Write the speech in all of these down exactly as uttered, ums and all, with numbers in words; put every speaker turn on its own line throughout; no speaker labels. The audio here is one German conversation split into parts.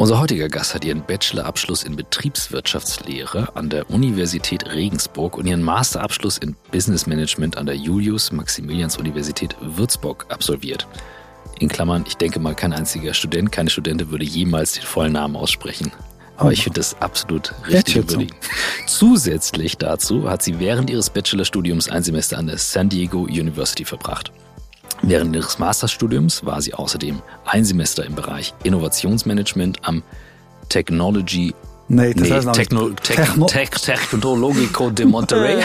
Unser heutiger Gast hat ihren Bachelorabschluss in Betriebswirtschaftslehre an der Universität Regensburg und ihren Masterabschluss in Business Management an der Julius-Maximilians-Universität Würzburg absolviert. In Klammern, ich denke mal, kein einziger Student, keine Studentin würde jemals den vollen Namen aussprechen. Aber ich finde das absolut richtig würdig. Zusätzlich dazu hat sie während ihres Bachelorstudiums ein Semester an der San Diego University verbracht. Während ihres Masterstudiums war sie außerdem ein Semester im Bereich Innovationsmanagement am Technology
Nee, das
nee,
heißt noch
Techno, Techno, Tech, Technologico de Monterrey.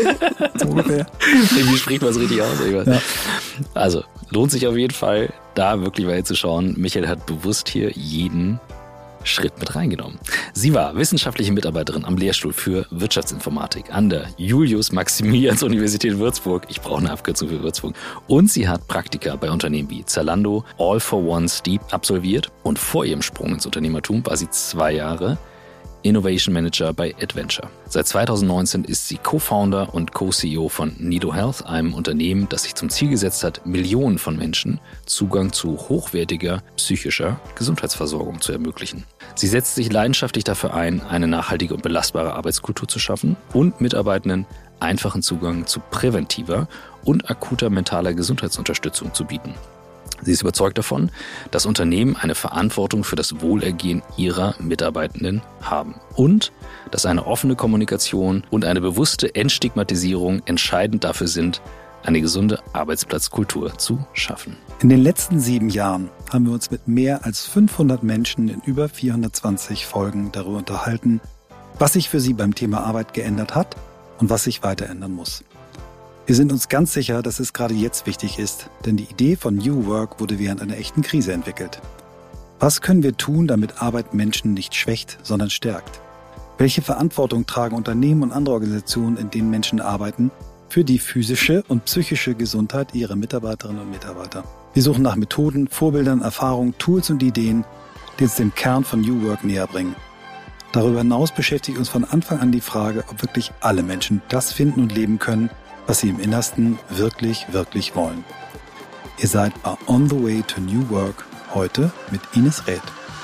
So ungefähr.
Wie spricht man es richtig aus?
Ja.
Also, lohnt sich auf jeden Fall, da wirklich weiter zu schauen. Michael hat bewusst hier jeden Schritt mit reingenommen. Sie war wissenschaftliche Mitarbeiterin am Lehrstuhl für Wirtschaftsinformatik an der Julius-Maximilians-Universität Würzburg. Ich brauche eine Abkürzung für Würzburg. Und sie hat Praktika bei Unternehmen wie Zalando, All for One Steep absolviert. Und vor ihrem Sprung ins Unternehmertum war sie zwei Jahre Innovation Manager bei Adventure. Seit zweitausendneunzehn ist sie Co-Founder und Co-C E O von Nido Health, einem Unternehmen, das sich zum Ziel gesetzt hat, Millionen von Menschen Zugang zu hochwertiger psychischer Gesundheitsversorgung zu ermöglichen. Sie setzt sich leidenschaftlich dafür ein, eine nachhaltige und belastbare Arbeitskultur zu schaffen und Mitarbeitenden einfachen Zugang zu präventiver und akuter mentaler Gesundheitsunterstützung zu bieten. Sie ist überzeugt davon, dass Unternehmen eine Verantwortung für das Wohlergehen ihrer Mitarbeitenden haben und dass eine offene Kommunikation und eine bewusste Entstigmatisierung entscheidend dafür sind, eine gesunde Arbeitsplatzkultur zu schaffen.
In den letzten sieben Jahren haben wir uns mit mehr als fünfhundert Menschen in über vierhundertzwanzig Folgen darüber unterhalten, was sich für sie beim Thema Arbeit geändert hat und was sich weiter ändern muss. Wir sind uns ganz sicher, dass es gerade jetzt wichtig ist, denn die Idee von New Work wurde während einer echten Krise entwickelt. Was können wir tun, damit Arbeit Menschen nicht schwächt, sondern stärkt? Welche Verantwortung tragen Unternehmen und andere Organisationen, in denen Menschen arbeiten, für die physische und psychische Gesundheit ihrer Mitarbeiterinnen und Mitarbeiter? Wir suchen nach Methoden, Vorbildern, Erfahrungen, Tools und Ideen, die uns dem Kern von New Work näher bringen. Darüber hinaus beschäftigt uns von Anfang an die Frage, ob wirklich alle Menschen das finden und leben können, was sie im Innersten wirklich, wirklich wollen. Ihr seid bei On the Way to New Work, heute mit Ines Räth.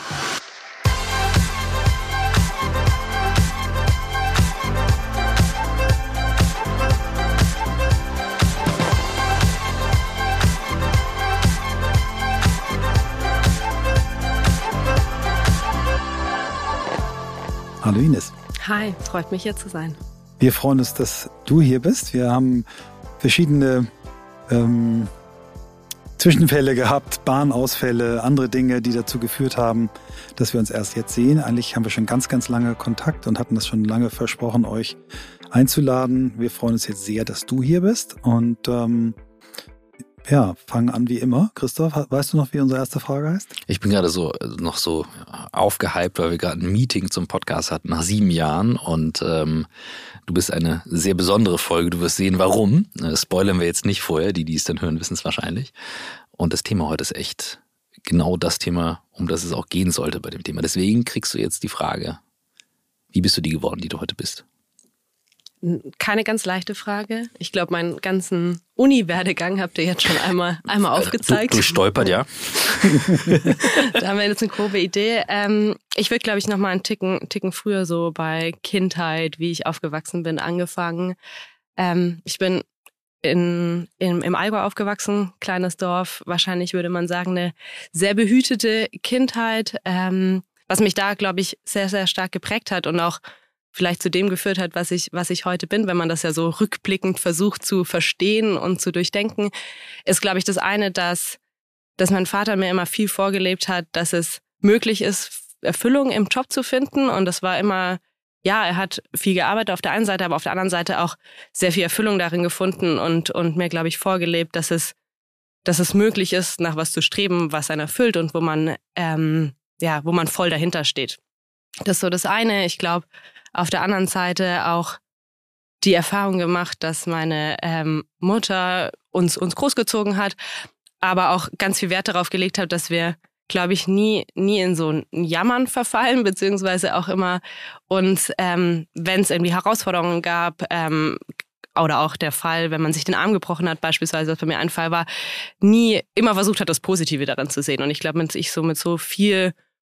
Hallo Ines.
Hi, freut mich hier zu sein.
Wir freuen uns, dass du hier bist. Wir haben verschiedene ähm, Zwischenfälle gehabt, Bahnausfälle, andere Dinge, die dazu geführt haben, dass wir uns erst jetzt sehen. Eigentlich haben wir schon ganz, ganz lange Kontakt und hatten das schon lange versprochen, euch einzuladen. Wir freuen uns jetzt sehr, dass du hier bist und ähm, ja, fangen an wie immer. Christoph, weißt du noch, wie unsere erste Frage heißt?
Ich bin gerade so noch so aufgehypt, weil wir gerade ein Meeting zum Podcast hatten nach sieben Jahren und ähm, du bist eine sehr besondere Folge. Du wirst sehen, warum. Äh, spoilern wir jetzt nicht vorher. Die, die es dann hören, wissen es wahrscheinlich. Und das Thema heute ist echt genau das Thema, um das es auch gehen sollte bei dem Thema. Deswegen kriegst du jetzt die Frage, wie bist du die geworden, die du heute bist?
Keine ganz leichte Frage. Ich glaube, meinen ganzen Uni-Werdegang habt ihr jetzt schon einmal, einmal aufgezeigt.
Du, du stolpert, ja.
Da haben wir jetzt eine grobe Idee. Ähm, ich würde, glaube ich, noch mal einen Ticken, Ticken früher so bei Kindheit, wie ich aufgewachsen bin, angefangen. Ähm, ich bin in, in, im Allgäu aufgewachsen, kleines Dorf. Wahrscheinlich würde man sagen, eine sehr behütete Kindheit, ähm, was mich da, glaube ich, sehr, sehr stark geprägt hat und auch vielleicht zu dem geführt hat, was ich, was ich heute bin, wenn man das ja so rückblickend versucht zu verstehen und zu durchdenken, ist, glaube ich, das eine, dass, dass mein Vater mir immer viel vorgelebt hat, dass es möglich ist, Erfüllung im Job zu finden. Und das war immer, ja, er hat viel gearbeitet auf der einen Seite, aber auf der anderen Seite auch sehr viel Erfüllung darin gefunden und, und mir, glaube ich, vorgelebt, dass es, dass es möglich ist, nach was zu streben, was einen erfüllt und wo man, ähm, ja, wo man voll dahinter steht. Das ist so das eine. Ich glaube, auf der anderen Seite auch die Erfahrung gemacht, dass meine ähm, Mutter uns, uns großgezogen hat, aber auch ganz viel Wert darauf gelegt hat, dass wir, glaube ich, nie, nie in so ein Jammern verfallen, beziehungsweise auch immer uns, ähm, wenn es irgendwie Herausforderungen gab, ähm, oder auch der Fall, wenn man sich den Arm gebrochen hat, beispielsweise, was bei mir ein Fall war, nie immer versucht hat, das Positive daran zu sehen. Und ich glaube, wenn ich so mit so viel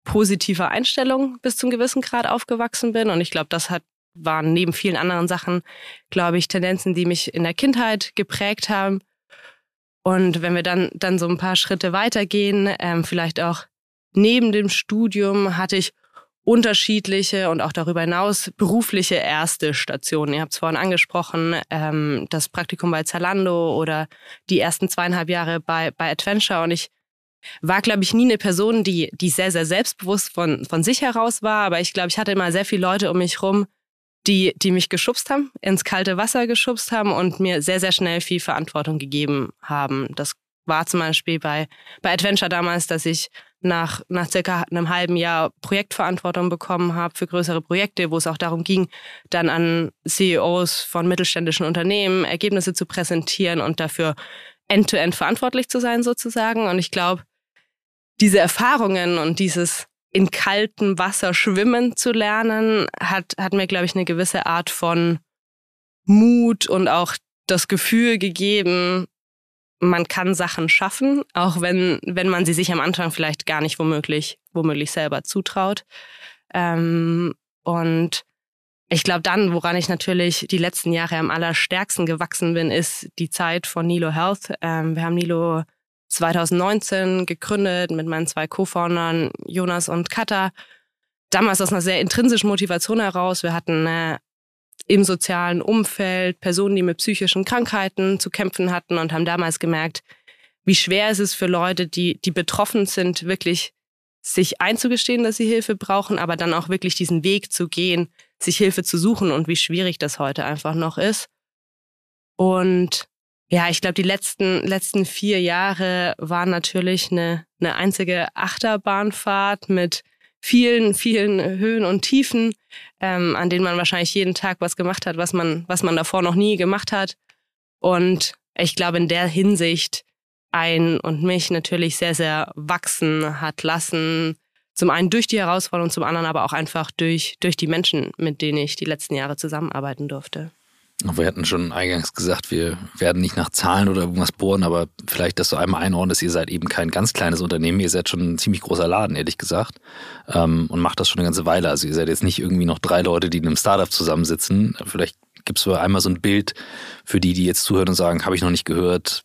positiver Einstellung bis zum gewissen Grad aufgewachsen bin. Und ich glaube, das hat, waren neben vielen anderen Sachen, glaube ich, Tendenzen, die mich in der Kindheit geprägt haben. Und wenn wir dann, dann so ein paar Schritte weitergehen, ähm, vielleicht auch neben dem Studium hatte ich unterschiedliche und auch darüber hinaus berufliche erste Stationen. Ihr habt es vorhin angesprochen, ähm, das Praktikum bei Zalando oder die ersten zweieinhalb Jahre bei, bei Adventure. Und ich war, glaube ich, nie eine Person, die, die sehr, sehr selbstbewusst von, von sich heraus war. Aber ich glaube, ich hatte immer sehr viele Leute um mich rum, die, die mich geschubst haben, ins kalte Wasser geschubst haben und mir sehr, sehr schnell viel Verantwortung gegeben haben. Das war zum Beispiel bei, bei Adventure damals, dass ich nach, nach circa einem halben Jahr Projektverantwortung bekommen habe für größere Projekte, wo es auch darum ging, dann an C E Os von mittelständischen Unternehmen Ergebnisse zu präsentieren und dafür end-to-end verantwortlich zu sein sozusagen. Und ich glaube, diese Erfahrungen und dieses in kaltem Wasser schwimmen zu lernen, hat, hat mir, glaube ich, eine gewisse Art von Mut und auch das Gefühl gegeben, man kann Sachen schaffen, auch wenn, wenn man sie sich am Anfang vielleicht gar nicht womöglich, womöglich selber zutraut. Ähm, und ich glaube dann, woran ich natürlich die letzten Jahre am allerstärksten gewachsen bin, ist die Zeit von Nilo Health. Ähm, wir haben Nilo zwanzig neunzehn gegründet mit meinen zwei Co-Foundern Jonas und Katha. Damals aus einer sehr intrinsischen Motivation heraus. Wir hatten äh, im sozialen Umfeld Personen, die mit psychischen Krankheiten zu kämpfen hatten und haben damals gemerkt, wie schwer es ist für Leute, die, die betroffen sind, wirklich sich einzugestehen, dass sie Hilfe brauchen, aber dann auch wirklich diesen Weg zu gehen, sich Hilfe zu suchen und wie schwierig das heute einfach noch ist. Und ja, ich glaube, die letzten, letzten vier Jahre waren natürlich eine, eine einzige Achterbahnfahrt mit vielen, vielen Höhen und Tiefen, ähm, an denen man wahrscheinlich jeden Tag was gemacht hat, was man, was man davor noch nie gemacht hat. Und ich glaube, in der Hinsicht ein und mich natürlich sehr, sehr wachsen hat lassen. Zum einen durch die Herausforderung, zum anderen aber auch einfach durch, durch die Menschen, mit denen ich die letzten Jahre zusammenarbeiten durfte.
Wir hatten schon eingangs gesagt, wir werden nicht nach Zahlen oder irgendwas bohren, aber vielleicht, dass du einmal einordnest, ihr seid eben kein ganz kleines Unternehmen, ihr seid schon ein ziemlich großer Laden, ehrlich gesagt, ähm, und macht das schon eine ganze Weile. Also ihr seid jetzt nicht irgendwie noch drei Leute, die in einem Startup zusammensitzen. Vielleicht gibst du einmal so ein Bild für die, die jetzt zuhören und sagen, habe ich noch nicht gehört,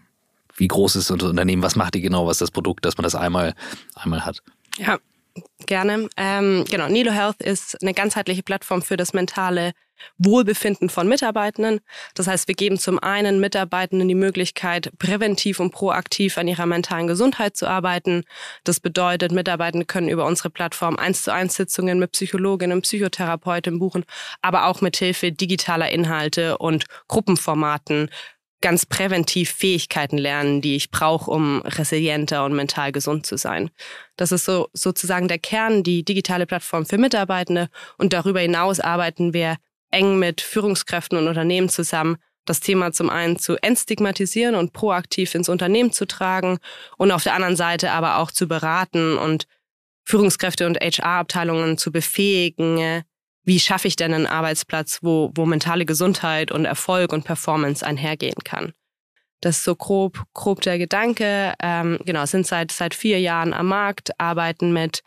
wie groß ist das Unternehmen, was macht ihr genau, was ist das Produkt, dass man das einmal, einmal hat.
Ja, gerne. Ähm, genau, Nilo Health ist eine ganzheitliche Plattform für das mentale Wohlbefinden von Mitarbeitenden. Das heißt, wir geben zum einen Mitarbeitenden die Möglichkeit, präventiv und proaktiv an ihrer mentalen Gesundheit zu arbeiten. Das bedeutet, Mitarbeitende können über unsere Plattform eins zu eins Sitzungen mit Psychologinnen und Psychotherapeuten buchen, aber auch mit Hilfe digitaler Inhalte und Gruppenformaten ganz präventiv Fähigkeiten lernen, die ich brauche, um resilienter und mental gesund zu sein. Das ist so sozusagen der Kern, die digitale Plattform für Mitarbeitende. Und darüber hinaus arbeiten wir eng mit Führungskräften und Unternehmen zusammen, das Thema zum einen zu entstigmatisieren und proaktiv ins Unternehmen zu tragen und auf der anderen Seite aber auch zu beraten und Führungskräfte und H R-Abteilungen zu befähigen, wie schaffe ich denn einen Arbeitsplatz, wo, wo mentale Gesundheit und Erfolg und Performance einhergehen kann. Das ist so grob, grob der Gedanke. Ähm, genau, sind seit, seit vier Jahren am Markt, arbeiten mit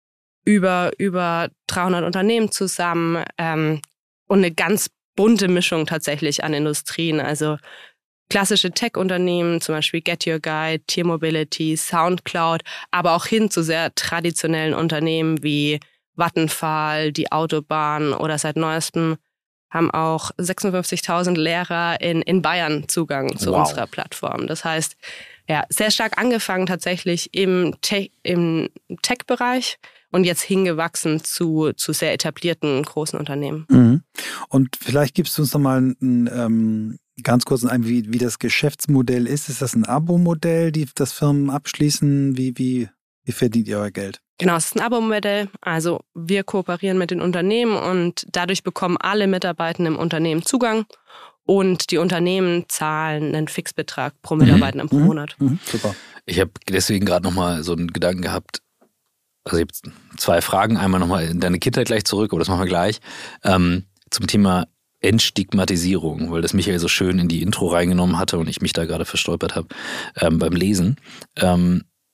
über, über dreihundert Unternehmen zusammen ähm, und eine ganz bunte Mischung tatsächlich an Industrien. Also klassische Tech-Unternehmen, zum Beispiel Get Your Guide, Tier Mobility, Soundcloud, aber auch hin zu sehr traditionellen Unternehmen wie Vattenfall, die Autobahn oder seit neuestem haben auch sechsundfünfzigtausend Lehrer in, in Bayern Zugang zu wow. unserer Plattform. Das heißt, ja, sehr stark angefangen tatsächlich im, Te- im Tech-Bereich und jetzt hingewachsen zu, zu sehr etablierten großen Unternehmen.
Mhm. Und vielleicht gibst du uns nochmal einen ähm, ganz kurzen Einblick, wie, wie das Geschäftsmodell ist. Ist das ein Abo-Modell, die das Firmen abschließen? Wie, wie, wie verdient ihr euer Geld?
Genau, es ist ein Abo-Modell. Also wir kooperieren mit den Unternehmen und dadurch bekommen alle Mitarbeitenden im Unternehmen Zugang und die Unternehmen zahlen einen Fixbetrag pro Mitarbeitenden mhm. pro Monat.
Mhm. Super.
Ich habe deswegen gerade nochmal so einen Gedanken gehabt. Also ich habe zwei Fragen. Einmal nochmal in deine Kindheit gleich zurück, aber das machen wir gleich. Ähm, zum Thema Entstigmatisierung, weil das Michael so schön in die Intro reingenommen hatte und ich mich da gerade verstolpert habe ähm, beim Lesen. Ähm,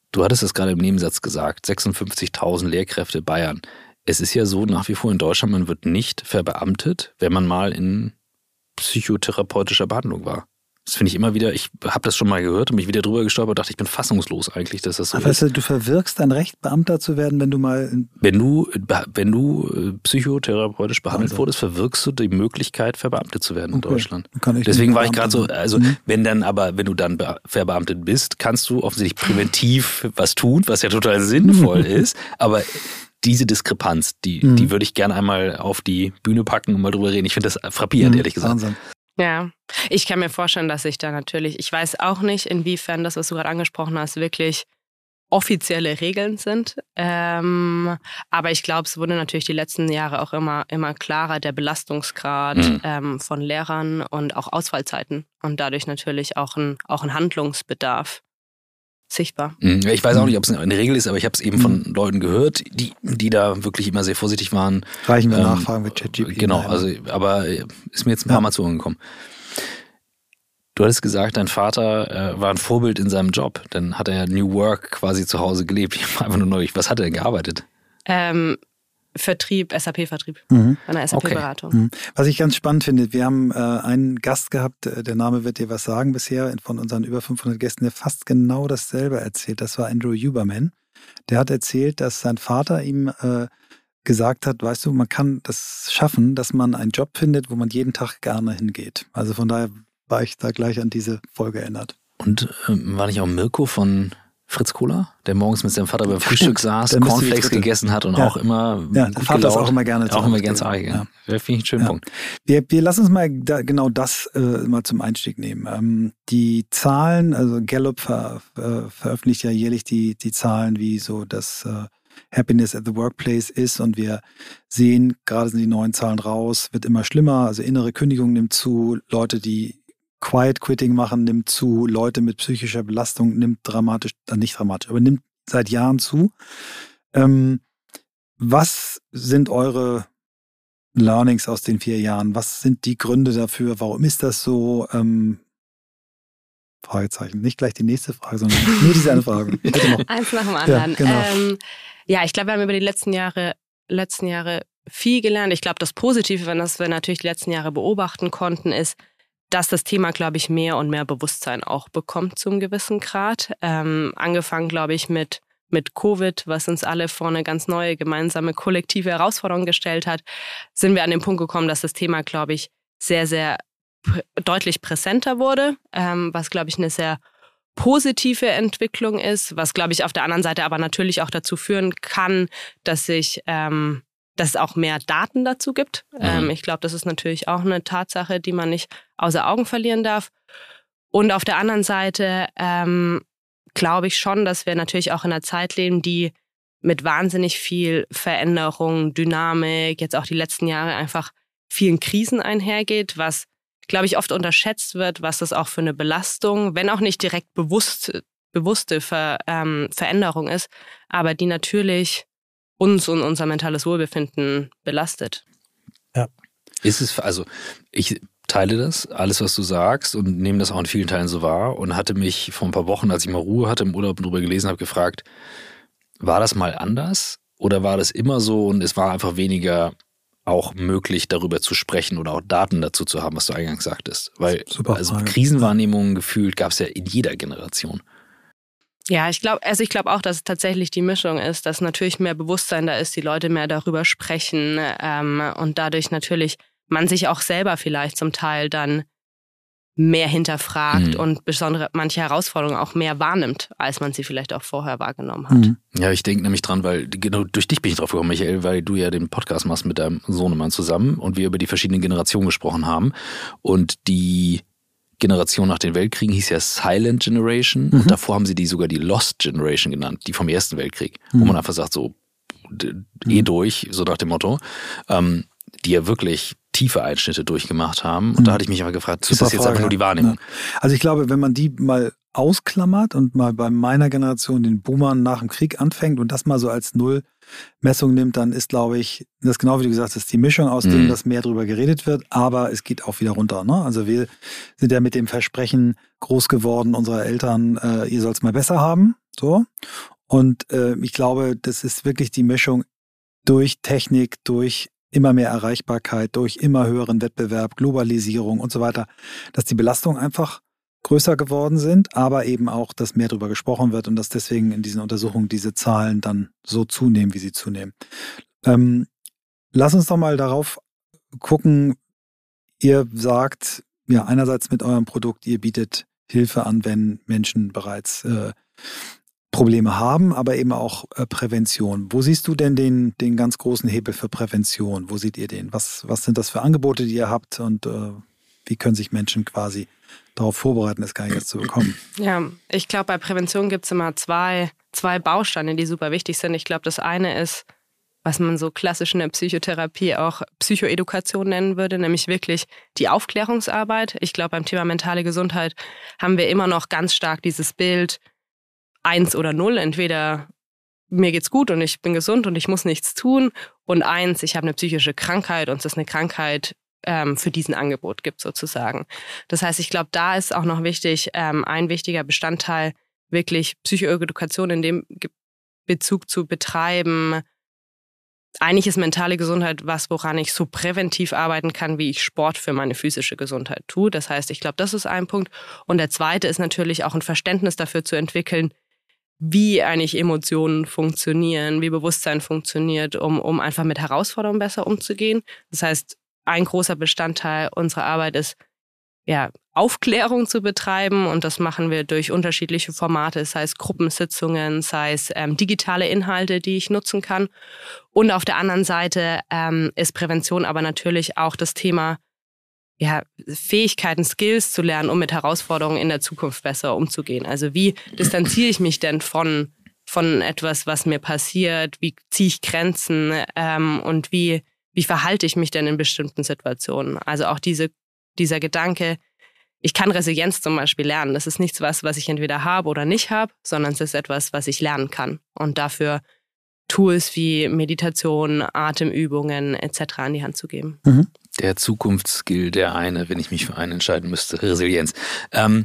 Du hattest es gerade im Nebensatz gesagt, sechsundfünfzigtausend Lehrkräfte Bayern. Es ist ja so nach wie vor in Deutschland, man wird nicht verbeamtet, wenn man mal in psychotherapeutischer Behandlung war. Das finde ich immer wieder, ich habe das schon mal gehört und mich wieder drüber gestolpert und dachte, ich bin fassungslos eigentlich, dass das so
Aber
ist.
Also, du verwirkst dein Recht, Beamter zu werden, wenn du mal...
Wenn du, wenn du psychotherapeutisch behandelt
also.
wurdest, verwirkst du die Möglichkeit, verbeamtet zu werden in
Okay.
Deutschland.
Kann ich
Deswegen
nicht
war ich gerade so, also
mhm.
wenn dann aber, wenn du dann be- verbeamtet bist, kannst du offensichtlich präventiv was tun, was ja total sinnvoll ist, aber diese Diskrepanz, die,
Mhm.
die würde ich gerne einmal auf die Bühne packen und mal drüber reden. Ich finde das frappierend,
Mhm.
ehrlich gesagt.
Wahnsinn.
Ja, ich kann mir vorstellen, dass ich da natürlich, ich weiß auch nicht, inwiefern das, was du gerade angesprochen hast, wirklich offizielle Regeln sind. Ähm, aber ich glaube, es wurde natürlich die letzten Jahre auch immer, immer klarer, der Belastungsgrad
Mhm.
ähm, von Lehrern und auch Ausfallzeiten und dadurch natürlich auch ein, auch ein Handlungsbedarf sichtbar.
Ich weiß auch nicht, ob es eine Regel ist, aber ich habe es eben von Leuten gehört, die, die da wirklich immer sehr vorsichtig waren.
Reichen wir
Ähm,
Nachfragen mit ChatGPT.
Genau,
ein.
also aber ist mir jetzt ein paar
Ja.
Mal zu Ohren gekommen. Du hattest gesagt, dein Vater äh, war ein Vorbild in seinem Job. Dann hat er New Work quasi zu Hause gelebt. Ich war einfach nur neugierig. Was hat er denn gearbeitet?
Ähm, Vertrieb, S A P-Vertrieb,
Mhm.
eine S A P-Beratung.
Mhm. Was ich ganz spannend finde, wir haben äh, einen Gast gehabt, äh, der Name wird dir was sagen bisher, von unseren über fünfhundert Gästen, der fast genau dasselbe erzählt. Das war Andrew Huberman. Der hat erzählt, dass sein Vater ihm äh, gesagt hat, weißt du, man kann das schaffen, dass man einen Job findet, wo man jeden Tag gerne hingeht. Also von daher war ich da gleich an diese Folge erinnert.
Und ähm, war nicht auch Mirko von Fritz Kohler, der morgens mit seinem Vater beim Frühstück saß,
Der müsste die
Cornflakes
dritte.
gegessen hat und
Ja.
auch immer
Ja,
gut
der Vater ist
gelaunt.
auch immer gerne zu
Auch immer
Hause
gerne zu Hause
gewesen.
gegangen. Ja. Finde ich einen schönen
Ja.
Punkt.
Wir, wir lassen uns mal da, genau das äh, mal zum Einstieg nehmen. Ähm, die Zahlen, also Gallup ver, äh, veröffentlicht ja jährlich die, die Zahlen, wie so das äh, Happiness at the Workplace ist, und wir sehen, gerade sind die neuen Zahlen raus, wird immer schlimmer, also innere Kündigung nimmt zu, Leute, die Quiet Quitting machen, nimmt zu, Leute mit psychischer Belastung nimmt dramatisch, äh, nicht dramatisch, aber nimmt seit Jahren zu. Ähm, was sind eure Learnings aus den vier Jahren? Was sind die Gründe dafür? Warum ist das so? Ähm, Fragezeichen. Nicht gleich die nächste Frage, sondern nur diese eine Frage. Bitte noch.
Eins nach dem anderen.
Ja, genau.
ähm, ja, ich glaube, wir haben über die letzten Jahre, letzten Jahre viel gelernt. Ich glaube, das Positive, wenn das wir natürlich die letzten Jahre beobachten konnten, ist, dass das Thema, glaube ich, mehr und mehr Bewusstsein auch bekommt zum gewissen Grad. Ähm, angefangen, glaube ich, mit, mit Covid, was uns alle vor eine ganz neue gemeinsame kollektive Herausforderung gestellt hat, sind wir an den Punkt gekommen, dass das Thema, glaube ich, sehr, sehr pr- deutlich präsenter wurde, ähm, was, glaube ich, eine sehr positive Entwicklung ist, was, glaube ich, auf der anderen Seite aber natürlich auch dazu führen kann, dass sich ähm, dass es auch mehr Daten dazu gibt. Mhm. Ähm, ich glaube, das ist natürlich auch eine Tatsache, die man nicht außer Augen verlieren darf. Und auf der anderen Seite ähm, glaube ich schon, dass wir natürlich auch in einer Zeit leben, die mit wahnsinnig viel Veränderung, Dynamik, jetzt auch die letzten Jahre einfach vielen Krisen einhergeht, was, glaube ich, oft unterschätzt wird, was das auch für eine Belastung, wenn auch nicht direkt bewusst, bewusste Ver, ähm, Veränderung ist, aber die natürlich uns und unser mentales Wohlbefinden belastet.
Ja.
Ist es, also ich teile das, alles was du sagst, und nehme das auch in vielen Teilen so wahr, und hatte mich vor ein paar Wochen, als ich mal Ruhe hatte im Urlaub und drüber gelesen habe, gefragt, war das mal anders oder war das immer so und es war einfach weniger auch möglich, darüber zu sprechen oder auch Daten dazu zu haben, was du eingangs sagtest? Weil
Super
also
Frage.
Krisenwahrnehmungen gefühlt gab es ja in jeder Generation.
Ja, ich glaube, also ich glaube auch, dass es tatsächlich die Mischung ist, dass natürlich mehr Bewusstsein da ist, die Leute mehr darüber sprechen ähm, und dadurch natürlich man sich auch selber vielleicht zum Teil dann mehr hinterfragt
mhm.
und besondere manche Herausforderungen auch mehr wahrnimmt, als man sie vielleicht auch vorher wahrgenommen hat.
Mhm.
Ja, ich denke nämlich dran, weil genau durch dich bin ich drauf gekommen, Michael, weil du ja den Podcast machst mit deinem Sohnemann zusammen und wir über die verschiedenen Generationen gesprochen haben, und die Generation nach den Weltkriegen hieß ja Silent Generation, mhm. und davor haben sie die sogar die Lost Generation genannt, die vom Ersten Weltkrieg, mhm. wo man einfach sagt, so d- eh durch, so nach dem Motto, ähm, die ja wirklich tiefe Einschnitte durchgemacht haben. Und mhm. da hatte ich mich einfach gefragt,
Super
ist das jetzt
Frage,
einfach nur die Wahrnehmung?
Ja. Also ich glaube, wenn man die mal ausklammert und mal bei meiner Generation den Boomern nach dem Krieg anfängt und das mal so als Nullmessung nimmt, dann ist, glaube ich, das genau wie du gesagt hast, die Mischung aus mhm. dem, dass mehr drüber geredet wird, aber es geht auch wieder runter. Ne? Also wir sind ja mit dem Versprechen groß geworden unserer Eltern, äh, ihr sollt es mal besser haben. So. Und äh, ich glaube, das ist wirklich die Mischung durch Technik, durch immer mehr Erreichbarkeit, durch immer höheren Wettbewerb, Globalisierung und so weiter, dass die Belastungen einfach größer geworden sind, aber eben auch, dass mehr darüber gesprochen wird und dass deswegen in diesen Untersuchungen diese Zahlen dann so zunehmen, wie sie zunehmen. Ähm, lass uns doch mal darauf gucken, ihr sagt, ja, einerseits mit eurem Produkt, ihr bietet Hilfe an, wenn Menschen bereits äh, Probleme haben, aber eben auch äh, Prävention. Wo siehst du denn den, den ganz großen Hebel für Prävention? Wo seht ihr den? Was, was sind das für Angebote, die ihr habt und äh, wie können sich Menschen quasi darauf vorbereiten, das gar nicht erst zu bekommen?
Ja, ich glaube, bei Prävention gibt es immer zwei, zwei Bausteine, die super wichtig sind. Ich glaube, das eine ist, was man so klassisch in der Psychotherapie auch Psychoedukation nennen würde, nämlich wirklich die Aufklärungsarbeit. Ich glaube, beim Thema mentale Gesundheit haben wir immer noch ganz stark dieses Bild eins oder null. Entweder mir geht's gut und ich bin gesund und ich muss nichts tun und eins, ich habe eine psychische Krankheit und es ist eine Krankheit, ähm, für diesen Angebot gibt sozusagen. Das heißt, ich glaube, da ist auch noch wichtig, ähm, ein wichtiger Bestandteil, wirklich Psychoedukation in dem Bezug zu betreiben. Eigentlich ist mentale Gesundheit was, woran ich so präventiv arbeiten kann, wie ich Sport für meine physische Gesundheit tue. Das heißt, ich glaube, das ist ein Punkt. Und der zweite ist natürlich auch ein Verständnis dafür zu entwickeln, wie eigentlich Emotionen funktionieren, wie Bewusstsein funktioniert, um, um einfach mit Herausforderungen besser umzugehen. Das heißt, ein großer Bestandteil unserer Arbeit ist, ja, Aufklärung zu betreiben und das machen wir durch unterschiedliche Formate, sei es Gruppensitzungen, sei es ähm, digitale Inhalte, die ich nutzen kann. Und auf der anderen Seite ähm, ist Prävention aber natürlich auch das Thema, ja, Fähigkeiten, Skills zu lernen, um mit Herausforderungen in der Zukunft besser umzugehen. Also wie distanziere ich mich denn von, von etwas, was mir passiert? Wie ziehe ich Grenzen ähm, und wie, wie verhalte ich mich denn in bestimmten Situationen? Also auch diese Dieser Gedanke, ich kann Resilienz zum Beispiel lernen. Das ist nichts, was, was ich entweder habe oder nicht habe, sondern es ist etwas, was ich lernen kann. Und dafür Tools wie Meditation, Atemübungen et cetera an die Hand zu geben.
Mhm. Der Zukunftsskill, der eine, wenn ich mich für einen entscheiden müsste, Resilienz. Ähm,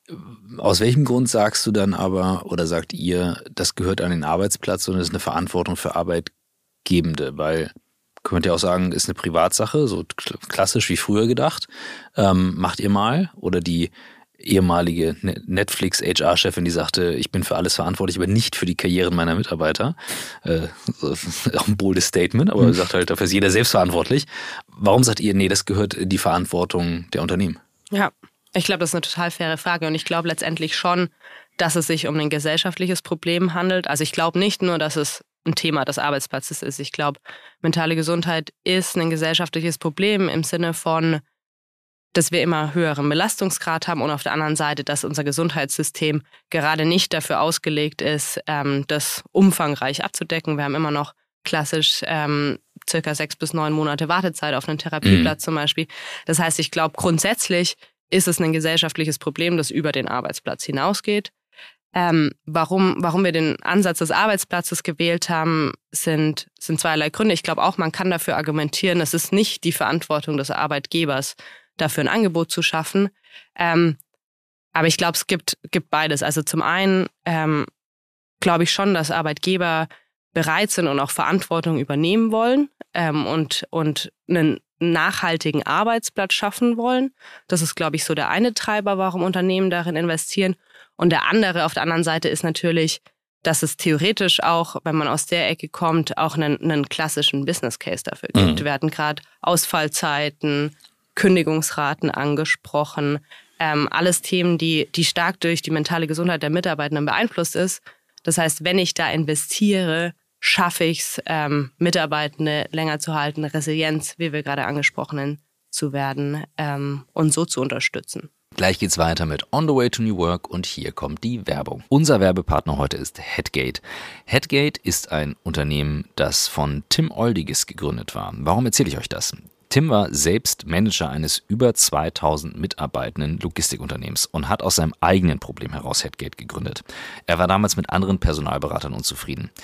aus welchem Grund sagst du dann aber oder sagt ihr, das gehört an den Arbeitsplatz und ist eine Verantwortung für Arbeitgebende? Weil könnt ihr auch sagen, ist eine Privatsache, so klassisch wie früher gedacht. Ähm, macht ihr mal. Oder die ehemalige Netflix-H R-Chefin, die sagte, ich bin für alles verantwortlich, aber nicht für die Karrieren meiner Mitarbeiter. Äh, auch ein boldes Statement, aber mhm. sagt halt, dafür ist jeder selbst verantwortlich. Warum sagt ihr, nee, das gehört in die Verantwortung der Unternehmen?
Ja, ich glaube, das ist eine total faire Frage und ich glaube letztendlich schon, dass es sich um ein gesellschaftliches Problem handelt. Also ich glaube nicht nur, dass es ein Thema des Arbeitsplatzes ist. Ich glaube, mentale Gesundheit ist ein gesellschaftliches Problem im Sinne von, dass wir immer höheren Belastungsgrad haben und auf der anderen Seite, dass unser Gesundheitssystem gerade nicht dafür ausgelegt ist, ähm, das umfangreich abzudecken. Wir haben immer noch klassisch ähm, circa sechs bis neun Monate Wartezeit auf einen Therapieplatz mhm. zum Beispiel. Das heißt, ich glaube, grundsätzlich ist es ein gesellschaftliches Problem, das über den Arbeitsplatz hinausgeht. Ähm, warum, warum wir den Ansatz des Arbeitsplatzes gewählt haben, sind, sind zweierlei Gründe. Ich glaube auch, man kann dafür argumentieren, es ist nicht die Verantwortung des Arbeitgebers, dafür ein Angebot zu schaffen. Ähm, aber ich glaube, es gibt, gibt beides. Also zum einen ähm, glaube ich schon, dass Arbeitgeber bereit sind und auch Verantwortung übernehmen wollen ähm, und, und einen nachhaltigen Arbeitsplatz schaffen wollen. Das ist, glaube ich, so der eine Treiber, warum Unternehmen darin investieren. Und der andere auf der anderen Seite ist natürlich, dass es theoretisch auch, wenn man aus der Ecke kommt, auch einen, einen klassischen Business Case dafür gibt. Mhm. Wir hatten gerade Ausfallzeiten, Kündigungsraten angesprochen. Ähm, alles Themen, die, die stark durch die mentale Gesundheit der Mitarbeitenden beeinflusst ist. Das heißt, wenn ich da investiere, schaffe ich es, ähm, Mitarbeitende länger zu halten, Resilienz, wie wir gerade angesprochen zu werden ähm, und so zu unterstützen.
Gleich geht's weiter mit On the Way to New Work und hier kommt die Werbung. Unser Werbepartner heute ist Headgate. Headgate ist ein Unternehmen, das von Tim Oldiges gegründet war. Warum erzähle ich euch das? Tim war selbst Manager eines über zweitausend mitarbeitenden Logistikunternehmens und hat aus seinem eigenen Problem heraus Headgate gegründet. Er war damals mit anderen Personalberatern unzufrieden.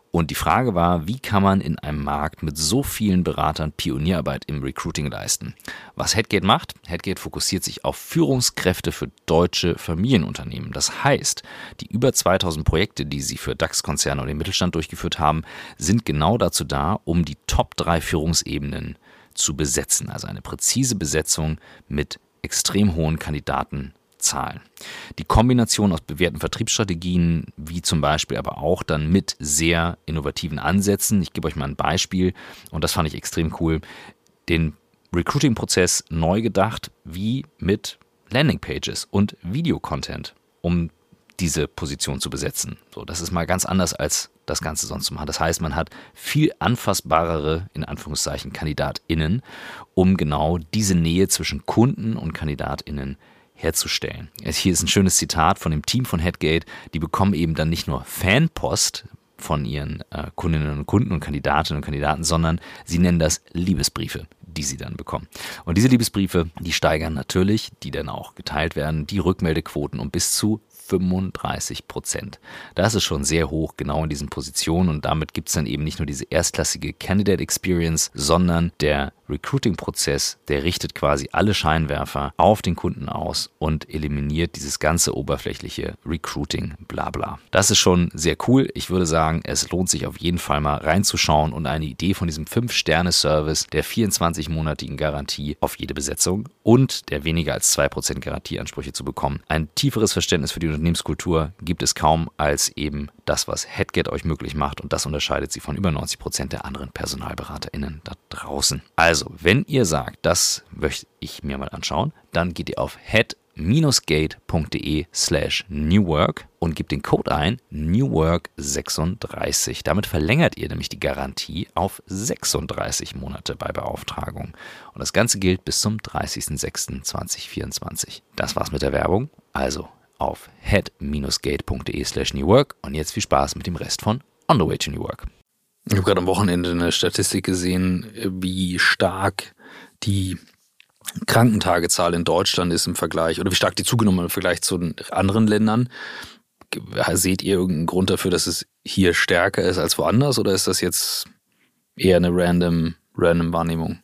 Und die Frage war, wie kann man in einem Markt mit so vielen Beratern Pionierarbeit im Recruiting leisten? Was Headgate macht? Headgate fokussiert sich auf Führungskräfte für deutsche Familienunternehmen. Das heißt, die über zweitausend Projekte, die sie für DAX-Konzerne und den Mittelstand durchgeführt haben, sind genau dazu da, um die Top drei Führungsebenen zu besetzen. Also eine präzise Besetzung mit extrem hohen Kandidatenzahlen. Die Kombination aus bewährten Vertriebsstrategien, wie zum Beispiel aber auch dann mit sehr innovativen Ansätzen. Ich gebe euch mal ein Beispiel und das fand ich extrem cool. Den Recruiting-Prozess neu gedacht, wie mit Landingpages und Videocontent, um diese Position zu besetzen. So, das ist mal ganz anders als das Ganze sonst zu machen. Das heißt, man hat viel anfassbarere, in Anführungszeichen, KandidatInnen, um genau diese Nähe zwischen Kunden und KandidatInnen herzustellen. Hier ist ein schönes Zitat von dem Team von Headgate. Die bekommen eben dann nicht nur Fanpost von ihren äh, Kundinnen und Kunden und Kandidatinnen und Kandidaten, sondern sie nennen das Liebesbriefe, die sie dann bekommen. Und diese Liebesbriefe, die steigern natürlich, die dann auch geteilt werden, die Rückmeldequoten um bis zu fünfunddreißig Prozent. Das ist schon sehr hoch, genau in diesen Positionen, und damit gibt es dann eben nicht nur diese erstklassige Candidate Experience, sondern der Recruiting-Prozess, der richtet quasi alle Scheinwerfer auf den Kunden aus und eliminiert dieses ganze oberflächliche Recruiting, bla bla. Das ist schon sehr cool. Ich würde sagen, es lohnt sich auf jeden Fall mal reinzuschauen und eine Idee von diesem fünf Sterne Service, der vierundzwanzig-monatigen Garantie auf jede Besetzung und der weniger als zwei Prozent Garantieansprüche zu bekommen. Ein tieferes Verständnis für die Unternehmenskultur gibt es kaum als eben das, was Headgate euch möglich macht, und das unterscheidet sie von über neunzig Prozent der anderen PersonalberaterInnen da draußen. Also, wenn ihr sagt, das möchte ich mir mal anschauen, dann geht ihr auf head-gate.de slash newwork und gebt den Code ein, newwork sechsunddreißig. Damit verlängert ihr nämlich die Garantie auf sechsunddreißig Monate bei Beauftragung. Und das Ganze gilt bis zum dreißigsten sechsten zweitausendvierundzwanzig. Das war's mit der Werbung. Also auf head-gate.de slash newwork und jetzt viel Spaß mit dem Rest von On the Way to New Work.
Ich habe gerade am Wochenende eine Statistik gesehen, wie stark die Krankentagezahl in Deutschland ist im Vergleich, oder wie stark die zugenommen im Vergleich zu den anderen Ländern. Seht ihr irgendeinen Grund dafür, dass es hier stärker ist als woanders, oder ist das jetzt eher eine random, random Wahrnehmung?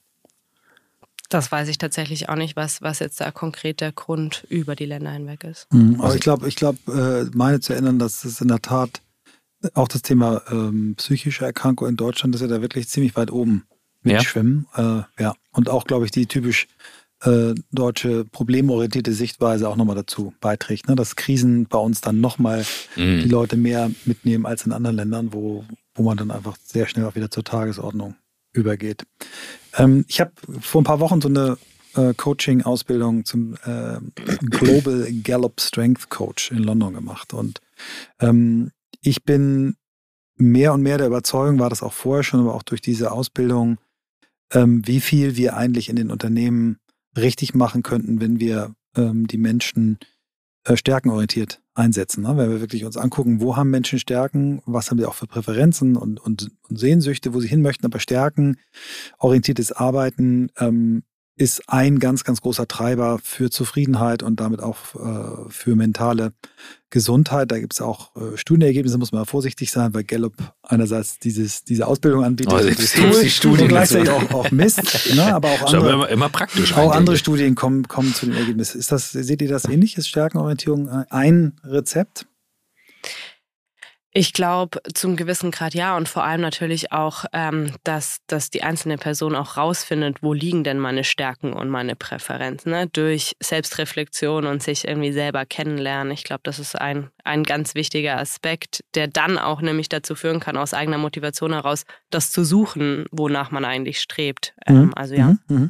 Das weiß ich tatsächlich auch nicht, was, was jetzt da konkret der Grund über die Länder hinweg ist.
Mhm, aber ich glaube, ich glaube, meine zu erinnern, dass es in der Tat auch das Thema ähm, psychische Erkrankung in Deutschland ist ja da wirklich ziemlich weit oben mitschwimmen. Ja. Äh, ja. Und auch, glaube ich, die typisch äh, deutsche problemorientierte Sichtweise auch nochmal dazu beiträgt, ne? Dass Krisen bei uns dann nochmal mhm. die Leute mehr mitnehmen als in anderen Ländern, wo, wo man dann einfach sehr schnell auch wieder zur Tagesordnung übergeht. Ähm, ich habe vor ein paar Wochen so eine äh, Coaching-Ausbildung zum äh, Global Gallup Strength Coach in London gemacht. Und ähm, ich bin mehr und mehr der Überzeugung, war das auch vorher schon, aber auch durch diese Ausbildung, ähm, wie viel wir eigentlich in den Unternehmen richtig machen könnten, wenn wir ähm, die Menschen äh, stärkenorientiert einsetzen. Ne? Wenn wir wirklich uns angucken, wo haben Menschen Stärken, was haben sie auch für Präferenzen und, und, und Sehnsüchte, wo sie hin möchten, aber stärkenorientiertes Arbeiten ähm, ist ein ganz, ganz großer Treiber für Zufriedenheit und damit auch äh, für mentale Gesundheit. Da gibt es auch äh, Studienergebnisse, muss man vorsichtig sein, weil Gallup einerseits dieses, diese Ausbildung anbietet,
oh,
das Tool, die Studien und gleichzeitig auch, auch misst. Ne? Aber auch andere,
immer, immer praktisch
auch andere Studien kommen, kommen zu dem Ergebnis. Ist das, seht ihr das ähnlich? Ist Stärkenorientierung ein Rezept?
Ich glaube, zum gewissen Grad ja, und vor allem natürlich auch, ähm, dass, dass die einzelne Person auch rausfindet, wo liegen denn meine Stärken und meine Präferenzen, ne? Durch Selbstreflexion und sich irgendwie selber kennenlernen. Ich glaube, das ist ein, ein ganz wichtiger Aspekt, der dann auch nämlich dazu führen kann, aus eigener Motivation heraus, das zu suchen, wonach man eigentlich strebt.
Mhm.
Ähm, also ja.
Mhm.